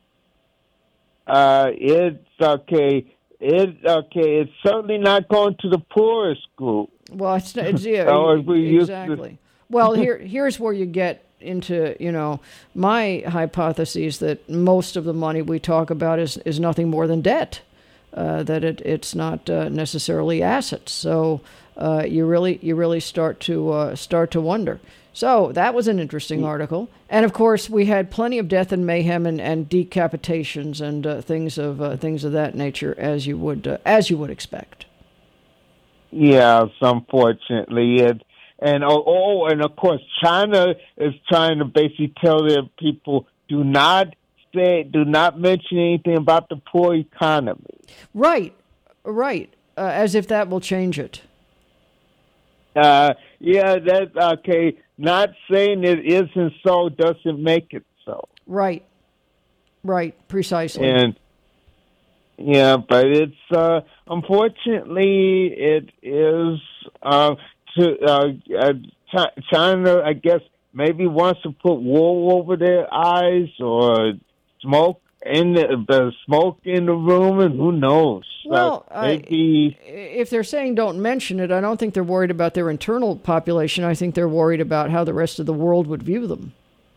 Uh, it's okay. It okay. It's certainly not going to the poorest group. Well, it's, it's yeah, Or if we used to- exactly. Well, here here's where you get into, you know, my hypothesis that most of the money we talk about is, is nothing more than debt, uh, that it it's not uh, necessarily assets. So uh, you really you really start to uh, start to wonder. So that was an interesting article, and of course we had plenty of death and mayhem and, and decapitations and uh, things of uh, things of that nature, as you would uh, as you would expect. Yes, unfortunately, it. And oh, oh, and of course, China is trying to basically tell their people, do not say, do not mention anything about the poor economy. Right, right. Uh, as if that will change it. Uh, yeah, that's okay. Not saying it isn't so doesn't make it so. Right, right, precisely. And yeah, but it's uh, unfortunately it is. Uh, To, uh, uh, Ch- China, I guess, maybe wants to put wool over their eyes or smoke in the, the smoke in the room, and who knows? Well, uh, maybe I, if they're saying don't mention it, I don't think they're worried about their internal population. I think they're worried about how the rest of the world would view them.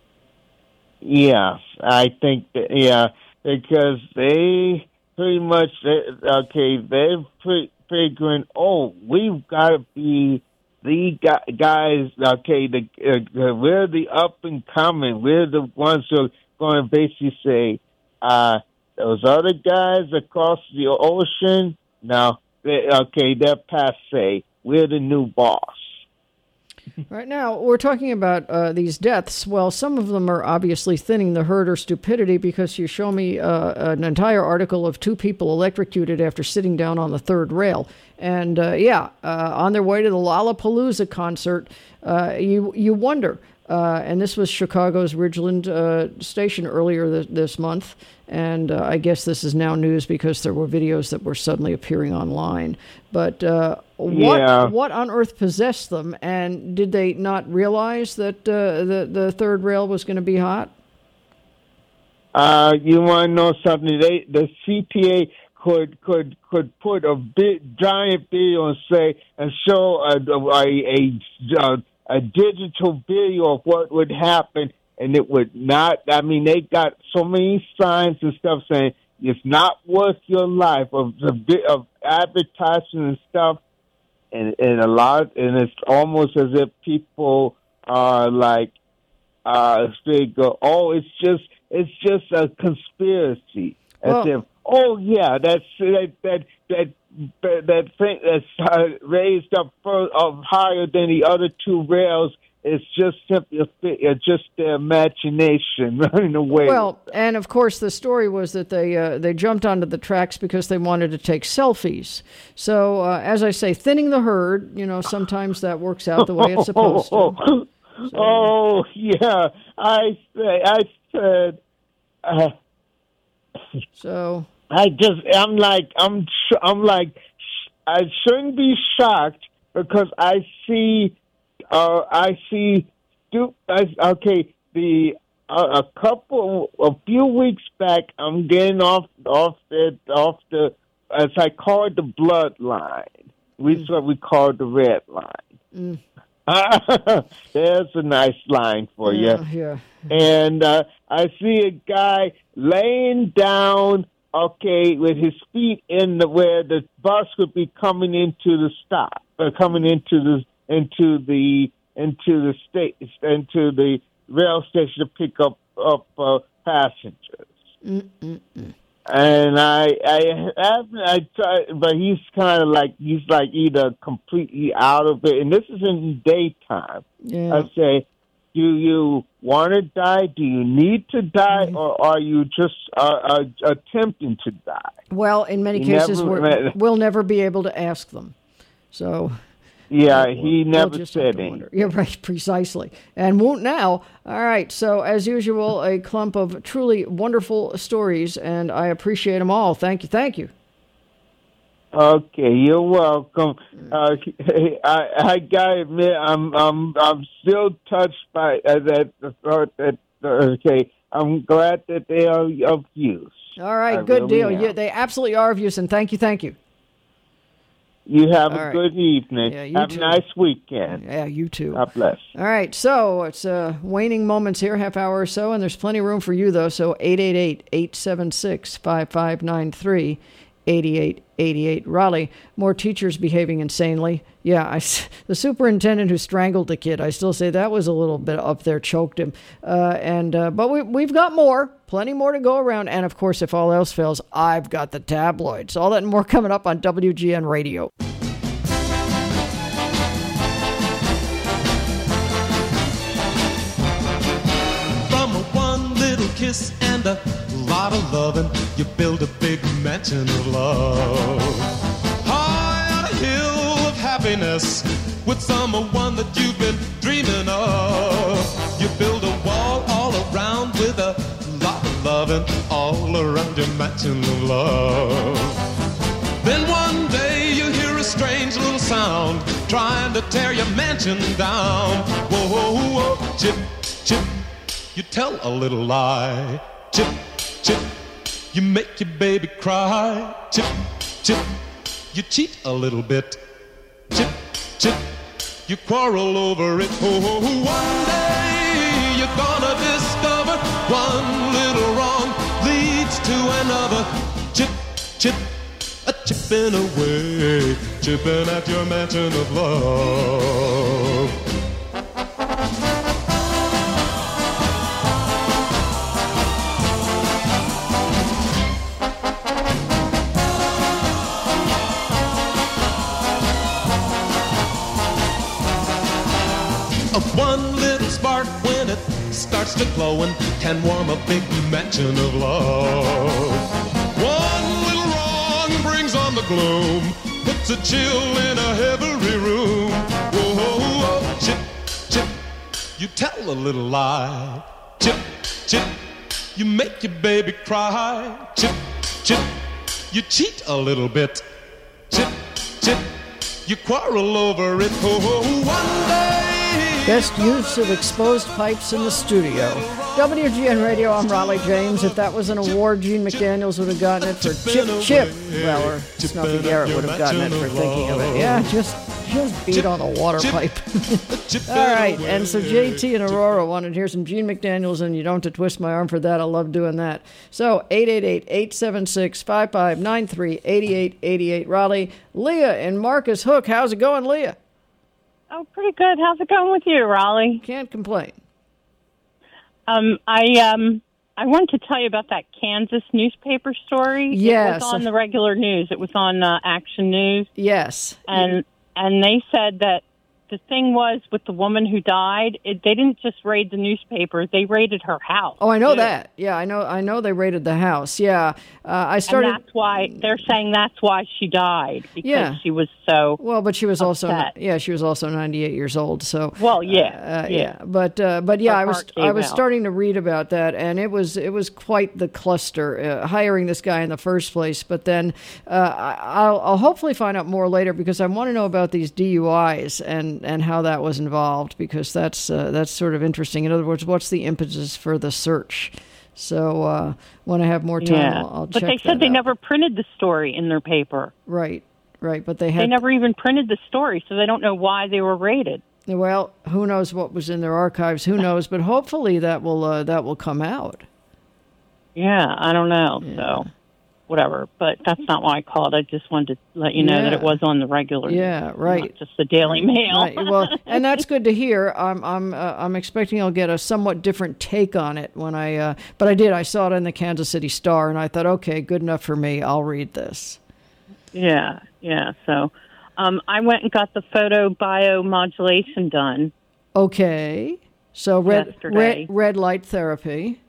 yes, I think that, yeah, because they pretty much okay, they're pre- figuring, oh, we've got to be. The guys, okay, the, uh, we're the up and coming. We're the ones who are going to basically say, uh, those other guys across the ocean, no, they, okay, they're passe. We're the new boss. Right now, we're talking about uh, these deaths. Well, some of them are obviously thinning the herd or stupidity, because you show me uh, an entire article of two people electrocuted after sitting down on the third rail. And, uh, yeah, uh, on their way to the Lollapalooza concert, uh, you you wonder. Uh, and this was Chicago's Ridgeland uh, station earlier this, this month. And uh, I guess this is now news because there were videos that were suddenly appearing online. But uh, what Yeah. what on earth possessed them? And did they not realize that uh, the, the third rail was going to be hot? Uh, you want to know something? They, the C P A could could could put a big giant video and say and show a a, a, a digital video of what would happen, and it would not. I mean, they got so many signs and stuff saying it's not worth your life of the bit of advertising and stuff, and and a lot, and it's almost as if people are like, uh, they go, oh, it's just it's just a conspiracy, as Well- if. Oh yeah, that's that that that that that thing that's uh, raised up fur- up higher than the other two rails is just simply a, just their imagination running away. Well, and of course, the story was that they uh, they jumped onto the tracks because they wanted to take selfies. So, uh, as I say, thinning the herd. You know, sometimes that works out the way it's supposed to. So. Oh yeah, I say I said. Uh, so I just I'm like I'm I'm like I shouldn't be shocked because I see uh, I see stu- I, okay the uh, a couple a few weeks back I'm getting off off the off the as I call it the bloodline. We mm. what we call the red line. Mm. There's a nice line for yeah, you. Yeah. And uh, I see a guy laying down, okay, with his feet in the where the bus would be coming into the stop, uh, coming into the into the into the state into the rail station to pick up up uh, passengers. Mm-mm-mm. And I, I, I, I try, but he's kind of like he's like either completely out of it, and this is in the daytime. Yeah. I say, do you want to die? Do you need to die, mm-hmm. or are you just uh, uh, attempting to die? Well, in many he cases, never, we're, we'll never be able to ask them. So. Yeah, we'll, he we'll never said anything. Yeah, right, precisely. And won't now. All right, so as usual, a clump of truly wonderful stories, and I appreciate them all. Thank you, thank you. Okay, you're welcome. Uh, I, I gotta admit, I'm I'm I'm still touched by uh, that the thought that uh, okay. I'm glad that they are of use. All right, I good really deal. am. Yeah, they absolutely are of use, and thank you, thank you. You have All a right. good evening. Yeah, you have too. a nice weekend. Yeah, you too. God bless. All right, so it's uh, waning moments here, half hour or so, and there's plenty of room for you, though. So eight eight eight, eight seven six, five five nine three, eight eight eight eight. Raleigh, more teachers behaving insanely. Yeah, I, the superintendent who strangled the kid, I still say that was a little bit up there, choked him. Uh, and uh, But we, we've got more, plenty more to go around. And, of course, if all else fails, I've got the tabloids. All that and more coming up on W G N Radio. Kiss and a lot of loving, you build a big mansion of love. High on a hill of happiness, with someone that you've been dreaming of. You build a wall all around with a lot of loving, all around your mansion of love. Then one day you hear a strange little sound, trying to tear your mansion down. Whoa, whoa, whoa, chip, chip. You tell a little lie, chip, chip. You make your baby cry, chip, chip. You cheat a little bit, chip, chip. You quarrel over it. Oh, one day you're gonna discover one little wrong leads to another. Chip, chip. A chipping away, chipping at your mansion of love. One little spark when it starts to glowing can warm a big mansion of love. One little wrong brings on the gloom, puts a chill in a heavy room. Whoa, whoa, whoa, chip, chip, you tell a little lie. Chip, chip, you make your baby cry. Chip, chip, you cheat a little bit. Chip, chip, you quarrel over it. Oh, one day. Best use of exposed pipes in the studio. W G N Radio, I'm Raleigh James. If that was an award, Gene McDaniels would have gotten it for Chip Chip. Well, or Snuffy Garrett would have gotten it for thinking of it. Yeah, just just beat on a water pipe. All right, and so J T and Aurora wanted to hear some Gene McDaniels, and you don't have to twist my arm for that. I love doing that. So eight eight eight, eight seven six, five five nine three, eight eight eight eight. Raleigh, Leah and Marcus Hook. How's it going, Leah? Oh, pretty good. How's it going with you, Raleigh? Can't complain. Um, I um, I wanted to tell you about that Kansas newspaper story. Yes. It was on the regular news. It was on uh, Action News. Yes. And and they said that the thing was with the woman who died, it, they didn't just raid the newspaper; they raided her house. Oh, I know too. that. Yeah, I know. I know they raided the house. Yeah, uh, I started. And that's why they're saying that's why she died because Yeah. she was so. Well, but she was also upset. yeah, she was also ninety-eight years old. So Well, yeah, uh, yeah. But uh, but yeah, Her I was heart I gave was out. starting to read about that, and it was it was quite the cluster uh, hiring this guy in the first place. But then uh, I- I'll, I'll hopefully find out more later because I want to know about these D U Is and, and how that was involved because that's uh, that's sort of interesting. In other words, what's the impetus for the search? So uh, when I have more time, Yeah, I'll, I'll but check they said that they out. never printed the story in their paper. Right, right. But they had They never even printed the story, so they don't know why they were raided. Well, who knows what was in their archives? Who knows? But hopefully that will uh, that will come out. Yeah, I don't know. So, whatever. But that's not why I called. I just wanted to let you know that Yeah. it was on the regular. Yeah, news, right. Not just the Daily Mail. Right, well, and that's good to hear. I'm I'm uh, I'm expecting I'll get a somewhat different take on it when I. Uh, but I did. I saw it in the Kansas City Star, and I thought, okay, good enough for me. I'll read this. Yeah, yeah. So, um, I went and got the photo biomodulation done. Okay. So red Yesterday. red red light therapy.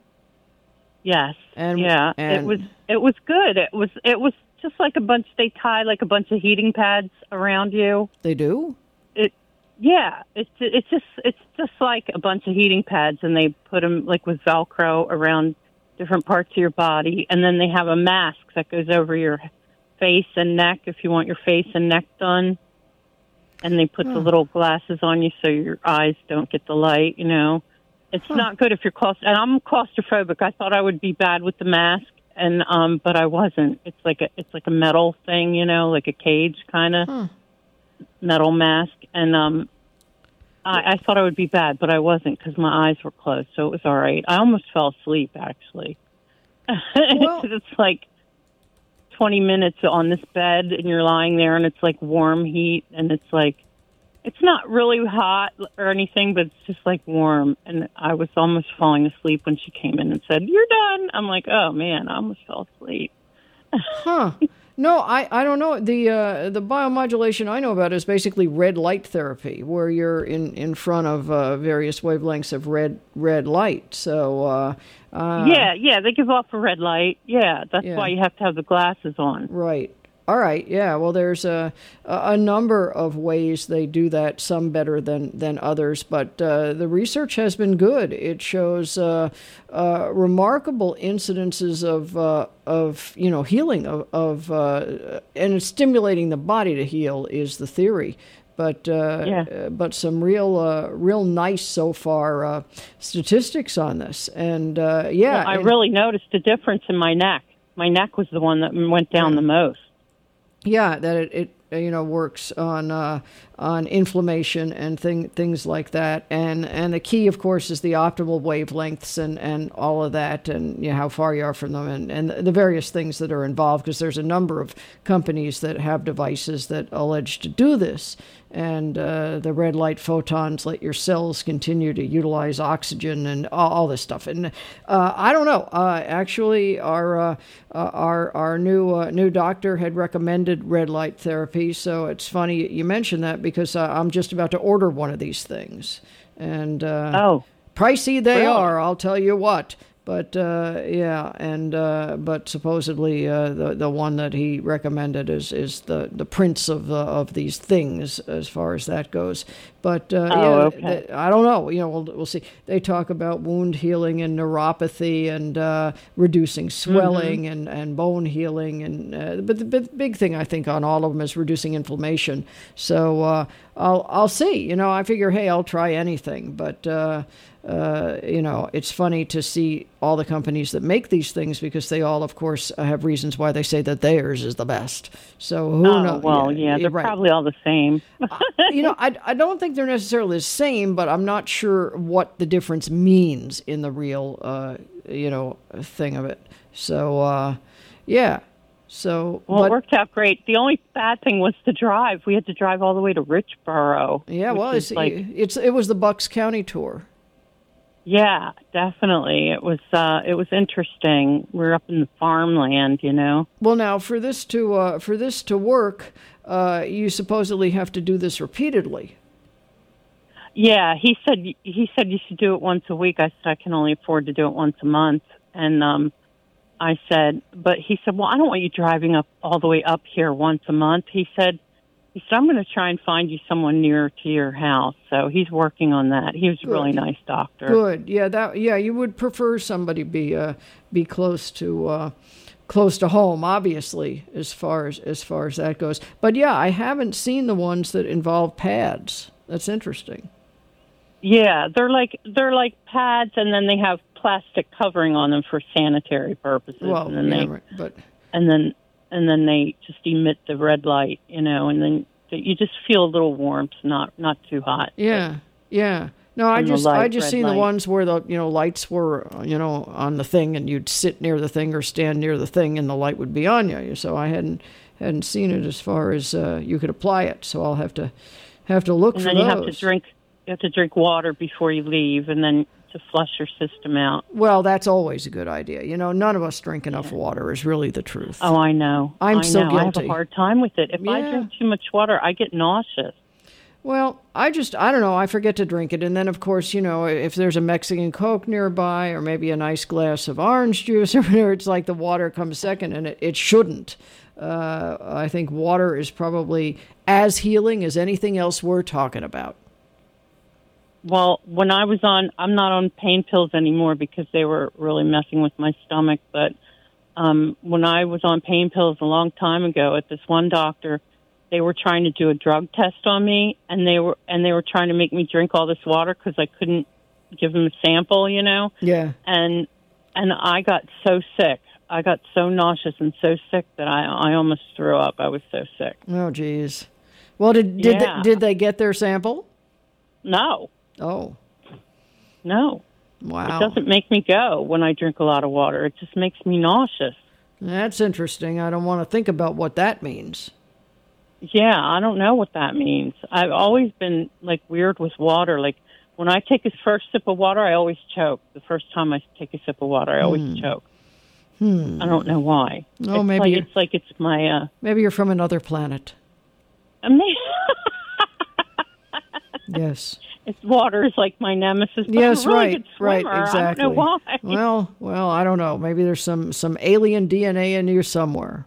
Yes. And yeah, and it was it was good. It was it was just like a bunch. They tie like a bunch of heating pads around you. They do. It yeah. It's it's just it's just like a bunch of heating pads, and they put them like with Velcro around different parts of your body, and then they have a mask that goes over your face and neck if you want your face and neck done. And they put the Hmm. little glasses on you so your eyes don't get the light. You know. It's not good if you're claustrophobic. And I'm claustrophobic. I thought I would be bad with the mask, and um, but I wasn't. It's like a it's like a metal thing, you know, like a cage kind of Huh. metal mask. And um, I, I thought I would be bad, but I wasn't because my eyes were closed, so it was all right. I almost fell asleep actually. Well- it's like twenty minutes on this bed, and you're lying there, and it's like warm heat, and it's like. It's not really hot or anything, but it's just like warm. And I was almost falling asleep when she came in and said, "You're done." I'm like, "Oh man, I almost fell asleep." Huh. No, I, I don't know. The uh, the biomodulation I know about is basically red light therapy, where you're in, in front of uh, various wavelengths of red red light. So uh, uh, yeah, yeah, they give off a red light. Yeah, that's Yeah. why you have to have the glasses on. Right. All right. Yeah. Well, there's a a number of ways they do that. Some better than than others, but uh, the research has been good. It shows uh, uh, remarkable incidences of uh, of you know healing of of uh, and it's stimulating the body to heal is the theory. But uh, Yeah. uh, but some real uh, real nice so far uh, statistics on this, and uh, yeah, Well, I and- really noticed a difference in my neck. My neck was the one that went down the most. Yeah, that it, it uh, you know works on uh, on inflammation and thing things like that, and and the key, of course, is the optimal wavelengths and, and all of that, and you know, how far you are from them, and, and the various things that are involved. Because there's a number of companies that have devices that allege to do this, and uh, the red light photons let your cells continue to utilize oxygen and all, all this stuff. And uh, I don't know. Uh, actually, our uh, uh, our our new uh, new doctor had recommended red light therapy. So it's funny you mentioned that because uh, I'm just about to order one of these things. And uh, Oh, pricey they really? are, I'll tell you what. But uh, yeah, and uh, but supposedly uh, the the one that he recommended is, is the, the prince of the, of these things as far as that goes. But uh, Oh, yeah, okay. th- I don't know. You know, we'll we'll see. They talk about wound healing and neuropathy and uh, reducing swelling Mm-hmm. and, and bone healing, and uh, but the big, big thing I think on all of them is reducing inflammation. So uh, I'll I'll see. You know, I figure, hey, I'll try anything, but. Uh, Uh, you know, it's funny to see all the companies that make these things because they all, of course, have reasons why they say that theirs is the best. So who oh knows? well, yeah, they're right. probably all the same. You know, I, I don't think they're necessarily the same, but I'm not sure what the difference means in the real, uh, you know, thing of it. So, uh, yeah. So, Well, but, it worked out great. The only bad thing was the drive. We had to drive all the way to Richboro. yeah, which well, is it's, like it's it was the Bucks County tour. Yeah, definitely. It was uh, it was interesting. We're up in the farmland, you know. Well, now for this to uh, for this to work, uh, you supposedly have to do this repeatedly. Yeah, he said he said you should do it once a week. I said I can only afford to do it once a month, and um, I said, but he said, well, I don't want you driving up all the way up here once a month. He said, he said I'm going to try and find you someone near to your house. So he's working on that. He was a Good. really nice doctor. Good. Yeah, that. Yeah, you would prefer somebody be uh, be close to uh, close to home, obviously, as far as as far as that goes. But yeah, I haven't seen the ones that involve pads. That's interesting. Yeah, they're like they're like pads, and then they have plastic covering on them for sanitary purposes. Well, and then yeah, they, right, but and then and then they just emit the red light, you know, and then you just feel a little warmth, not not too hot. yeah, yeah. No, I And the just I light, just red seen the light. ones where the you know lights were uh, you know on the thing, and you'd sit near the thing or stand near the thing, and the light would be on you. So I hadn't hadn't seen it as far as uh, you could apply it. So I'll have to have to look And for then those. you have to drink you have to drink water before you leave, and then to flush your system out. Well, that's always a good idea. You know, none of us drink enough water is really the truth. Oh, I know. I'm I so know. I have guilty. a hard time with it. If I Yeah. drink too much water, I get nauseous. Well, I just, I don't know, I forget to drink it. And then, of course, you know, if there's a Mexican Coke nearby or maybe a nice glass of orange juice or whatever, it's like the water comes second, and it, it shouldn't. Uh, I think water is probably as healing as anything else we're talking about. Well, when I was on, I'm not on pain pills anymore because they were really messing with my stomach. But um, when I was on pain pills a long time ago at this one doctor, they were trying to do a drug test on me, and they were and they were trying to make me drink all this water because I couldn't give them a sample, you know. Yeah. And and I got so sick. I got so nauseous and so sick that I I almost threw up. I was so sick. Oh, geez. Well, did did, Yeah. they, did they get their sample? No. Oh. No. Wow. It doesn't make me go when I drink a lot of water. It just makes me nauseous. That's interesting. I don't want to think about what that means. Yeah, I don't know what that means. I've always been, like, weird with water. Like, when I take a first sip of water, I always choke. The first time I take a sip of water, I always Hmm. choke. Hmm. I don't know why. Oh, it's maybe like, you're- it's like it's my... Uh, Maybe you're from another planet. I mean, Yes. it's water is like my nemesis. But Yes, I'm a really right, good swimmer. right, exactly. I don't know why. Well, well, I don't know. Maybe there's some some alien D N A in you somewhere.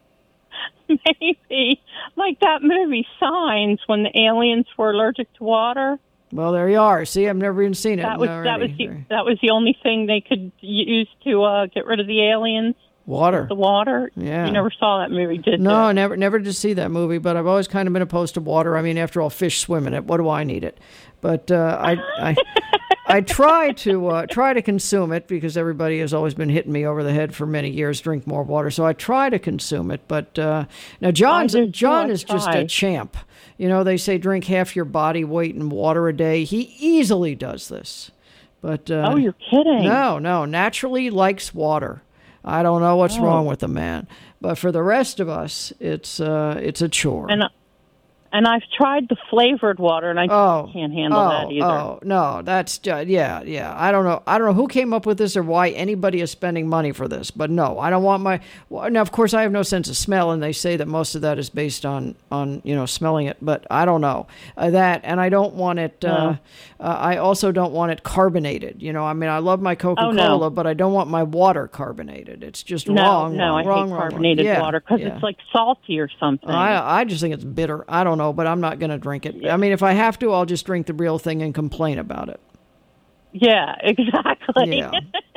Maybe. Like that movie, Signs, when the aliens were allergic to water. Well, there you are. See, I've never even seen it. That was that was already. the that was the only thing they could use to uh, get rid of the aliens. Water. The water. Yeah. You never saw that movie, did you? No, never, never did see that movie. But I've always kind of been opposed to water. I mean, after all, fish swim in it. What do I need it? But uh, I, I, I try to uh, try to consume it because everybody has always been hitting me over the head for many years. Drink more water, so I try to consume it. But uh, now John's I do too. John I is just try. a champ. You know, they say drink half your body weight in water a day. He easily does this. But uh, Oh, you're kidding. No, no, naturally likes water. I don't know what's Oh. wrong with the man, but for the rest of us, it's uh, it's a chore. And and I've tried the flavored water, and I Oh. can't handle oh, that either. Oh no, that's just, yeah, yeah. I don't know. I don't know who came up with this or why anybody is spending money for this. But no, I don't want my. Well, now, of course, I have no sense of smell, and they say that most of that is based on on you know smelling it. But I don't know uh, that, and I don't want it. Uh, uh, I also don't want it carbonated. You know, I mean, I love my Coca-Cola, but I don't want my water carbonated. It's just no, wrong. no, wrong, I wrong, hate wrong, carbonated wrong. Yeah, water because yeah. it's like salty or something. I I just think it's bitter. I don't know, but I'm not going to drink it. I mean, if I have to, I'll just drink the real thing and complain about it. Yeah, exactly. Yeah.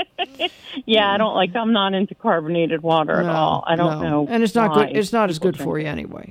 Yeah, I don't like. I'm not into carbonated water No, at all. I don't no. know. And it's not why good. It's not as people good drink for it. you anyway.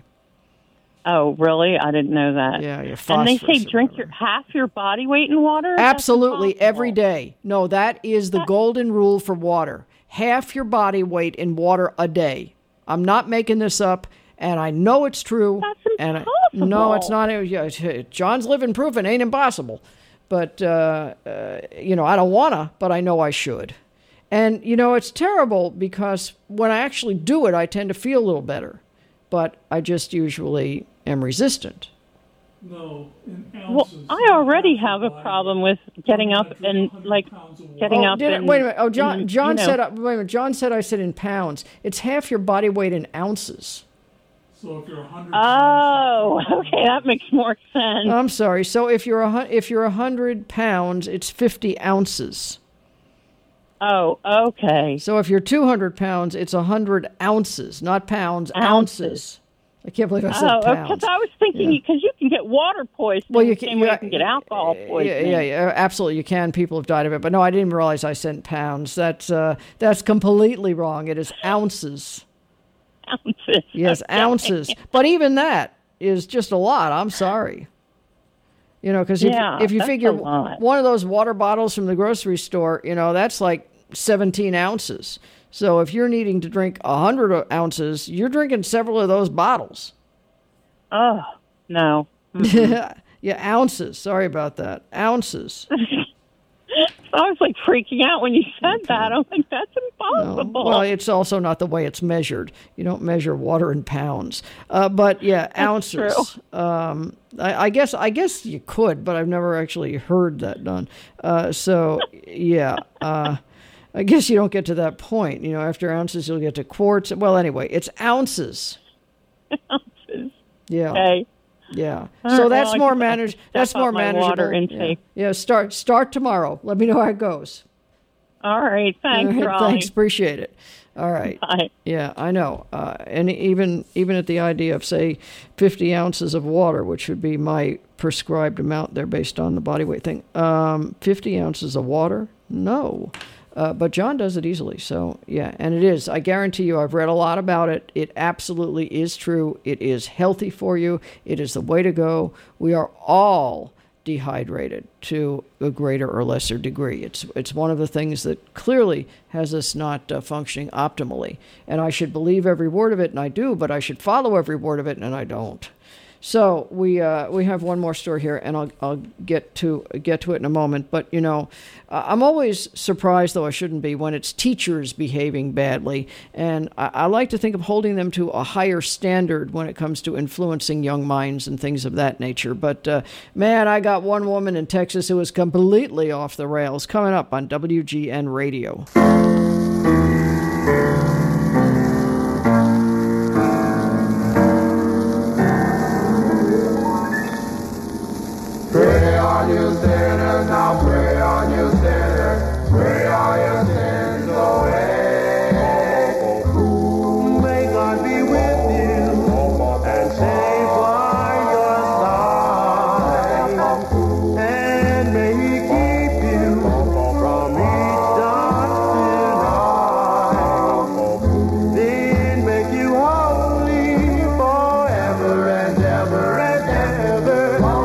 Oh, really? I didn't know that. Yeah, yeah. And they say phosphorus or drink your half your body weight in water. That's Absolutely, every day. No, that is the golden rule for water. Half your body weight in water a day. I'm not making this up, and I know it's true. That's and I, impossible. no, it's not. Yeah, John's living proof it ain't impossible. But uh, uh, you know, I don't wanna, but I know I should. And you know, it's terrible because when I actually do it, I tend to feel a little better. But I just usually am resistant. No, in Well, ounces. I already have a problem with getting up and like getting Oh, up did, and wait a minute. Oh, John. and, John you know, said. uh, Wait a minute. John said I said in pounds. It's half your body weight in ounces. So if you're one hundred Oh, okay, that makes more sense. I'm sorry. So if you're a hun- if you're a hundred pounds, it's fifty ounces. Oh, okay. So if you're two hundred pounds, it's a hundred ounces, not pounds. Ounces. Ounces. I can't believe I said Oh, pounds. because I was thinking because you can get water poisoning. Well, you the can- same you- way you can get alcohol Yeah, poisoning. yeah, yeah, absolutely. You can. People have died of it, but no, I didn't realize I said pounds. That's uh, that's completely wrong. It is ounces. Ounces. Yes, Okay. ounces. But even that is just a lot. I'm sorry. You know, because if, Yeah, if you that's figure a lot. one of those water bottles from the grocery store, you know, that's like seventeen ounces. So if you're needing to drink one hundred ounces, you're drinking several of those bottles. Oh, no. Yeah, yeah, ounces. Sorry about that. Ounces. I was like freaking out when you said that. I'm like, that's impossible. Well, it's also not the way it's measured. You don't measure water in pounds. Uh, but yeah, ounces. Um, I, I guess I guess you could, but I've never actually heard that done. Uh, so yeah, uh, I guess you don't get to that point. You know, after ounces, you'll get to quarts. Well, anyway, it's ounces. Ounces. Yeah. Okay. Yeah. All So right, that's well, I more guess I'll managed. step That's up more my manageable. water Yeah. intake. Yeah. Start start tomorrow. Let me know how it goes. All right. Thanks, All right, Raleigh. Thanks. Appreciate it. All right. Bye. Yeah, I know. Uh, and even even at the idea of say fifty ounces of water, which would be my prescribed amount there based on the body weight thing. Um, fifty ounces of water? No. Uh, but John does it easily. So, yeah, and it is. I guarantee you, I've read a lot about it. It absolutely is true. It is healthy for you. It is the way to go. We are all dehydrated to a greater or lesser degree. It's it's one of the things that clearly has us not uh, functioning optimally. And I should believe every word of it, and I do, but I should follow every word of it, and I don't. So we uh, we have one more story here, and I'll I'll get to get to it in a moment. But you know, uh, I'm always surprised, though I shouldn't be, when it's teachers behaving badly, and I, I like to think of holding them to a higher standard when it comes to influencing young minds and things of that nature. But uh, man, I got one woman in Texas who was completely off the rails. Coming up on W G N Radio. Pray on you sinners, now pray on you sinners, pray all your sins away. May God be with you and save by your side, and may He keep you from each dark night. Then make you holy forever and ever and ever.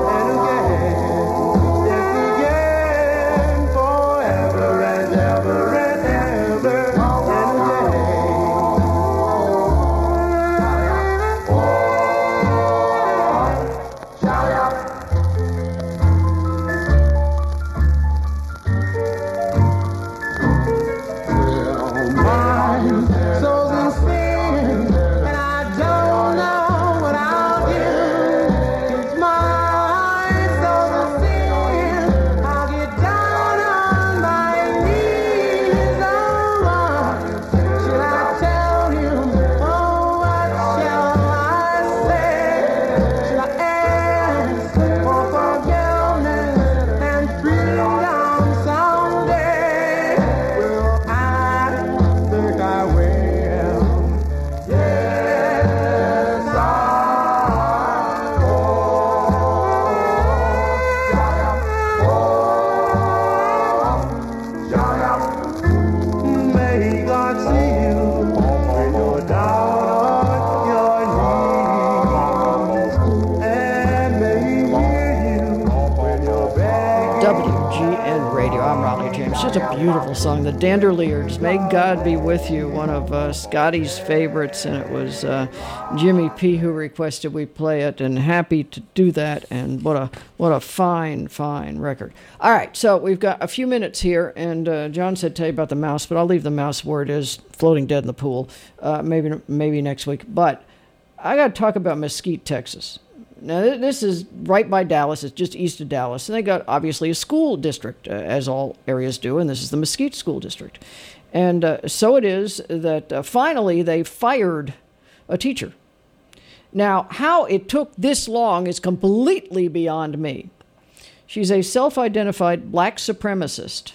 Such a beautiful song, the Dandeliers, May God Be With You, one of uh, Scotty's favorites, and it was uh, Jimmy P. who requested we play it, and happy to do that, and what a what a fine, fine record. All right, so we've got a few minutes here, and uh, John said tell you about the mouse, but I'll leave the mouse where it is, floating dead in the pool, uh, maybe maybe next week. But I got to talk about Mesquite, Texas. Now, th- this is right by Dallas. It's just east of Dallas. And they got, obviously, a school district, uh, as all areas do, and this is the Mesquite School District. And uh, so it is that uh, finally they fired a teacher. Now, how it took this long is completely beyond me. She's a self-identified black supremacist,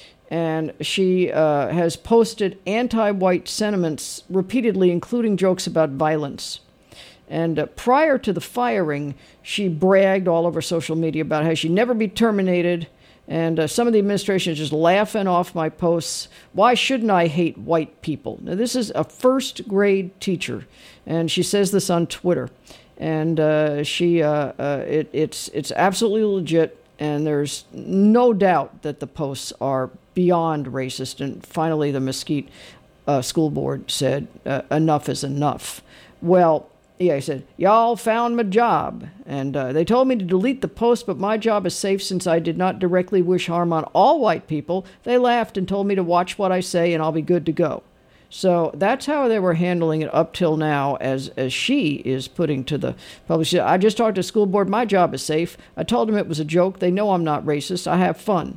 and she uh, has posted anti-white sentiments repeatedly, including jokes about violence. And uh, prior to the firing, she bragged all over social media about how she'd never be terminated. And uh, some of the administration is just laughing off my posts. Why shouldn't I hate white people? Now, this is a first grade teacher, and she says this on Twitter. And uh, she, uh, uh, it, it's it's absolutely legit, and there's no doubt that the posts are beyond racist. And finally, the Mesquite uh, School Board said uh, enough is enough. Well, yeah, he said, y'all found my job. And uh, they told me to delete the post, but my job is safe since I did not directly wish harm on all white people. They laughed and told me to watch what I say and I'll be good to go. So that's how they were handling it up till now, as as she is putting to the public. She said, I just talked to the school board. My job is safe. I told them it was a joke. They know I'm not racist. I have fun.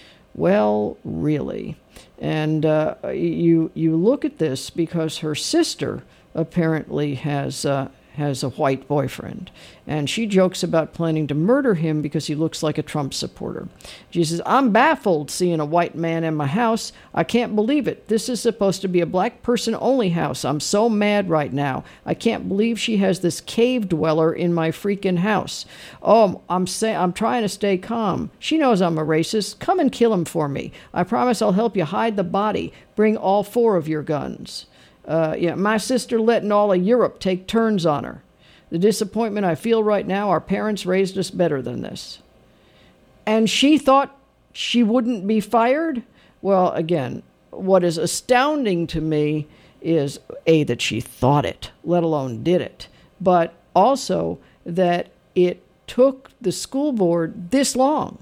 Well, really. And uh, you you look at this because her sister apparently has uh, has a white boyfriend, and she jokes about planning to murder him because he looks like a Trump supporter. She says, I'm baffled seeing a white man in my house. I can't believe it. This is supposed to be a black person only house. I'm so mad right now. I can't believe she has this cave dweller in my freaking house. Oh, I'm say- I'm trying to stay calm. She knows I'm a racist. Come and kill him for me. I promise I'll help you hide the body. Bring all four of your guns. Uh, yeah, my sister letting all of Europe take turns on her. The disappointment I feel right now, our parents raised us better than this. And she thought she wouldn't be fired? Well, again, what is astounding to me is, A, that she thought it, let alone did it, but also that it took the school board this long.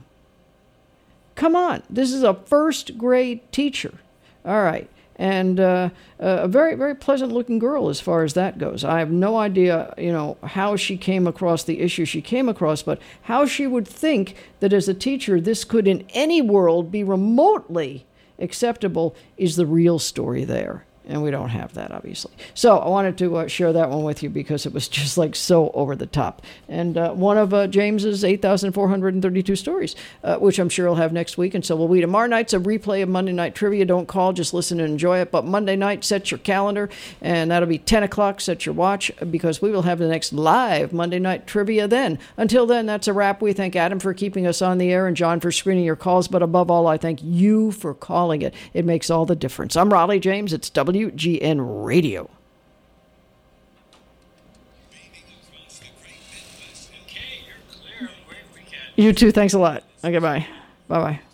Come on, this is a first grade teacher. All right. And uh, a very, very pleasant-looking girl as far as that goes. I have no idea, you know, how she came across the issue she came across, but how she would think that as a teacher this could in any world be remotely acceptable is the real story there. And we don't have that, obviously. So I wanted to uh, share that one with you because it was just like so over the top. And uh, one of uh, James's eight thousand four hundred thirty-two stories, uh, which I'm sure he'll have next week. And so will we. Tomorrow night's a replay of Monday Night Trivia. Don't call, just listen and enjoy it. But Monday night, set your calendar, and that'll be ten o'clock. Set your watch, because we will have the next live Monday Night Trivia then. Until then, that's a wrap. We thank Adam for keeping us on the air and John for screening your calls. But above all, I thank you for calling it. It makes all the difference. I'm Raleigh James. It's W G N Radio. You too. Thanks a lot. Okay, bye. Bye-bye.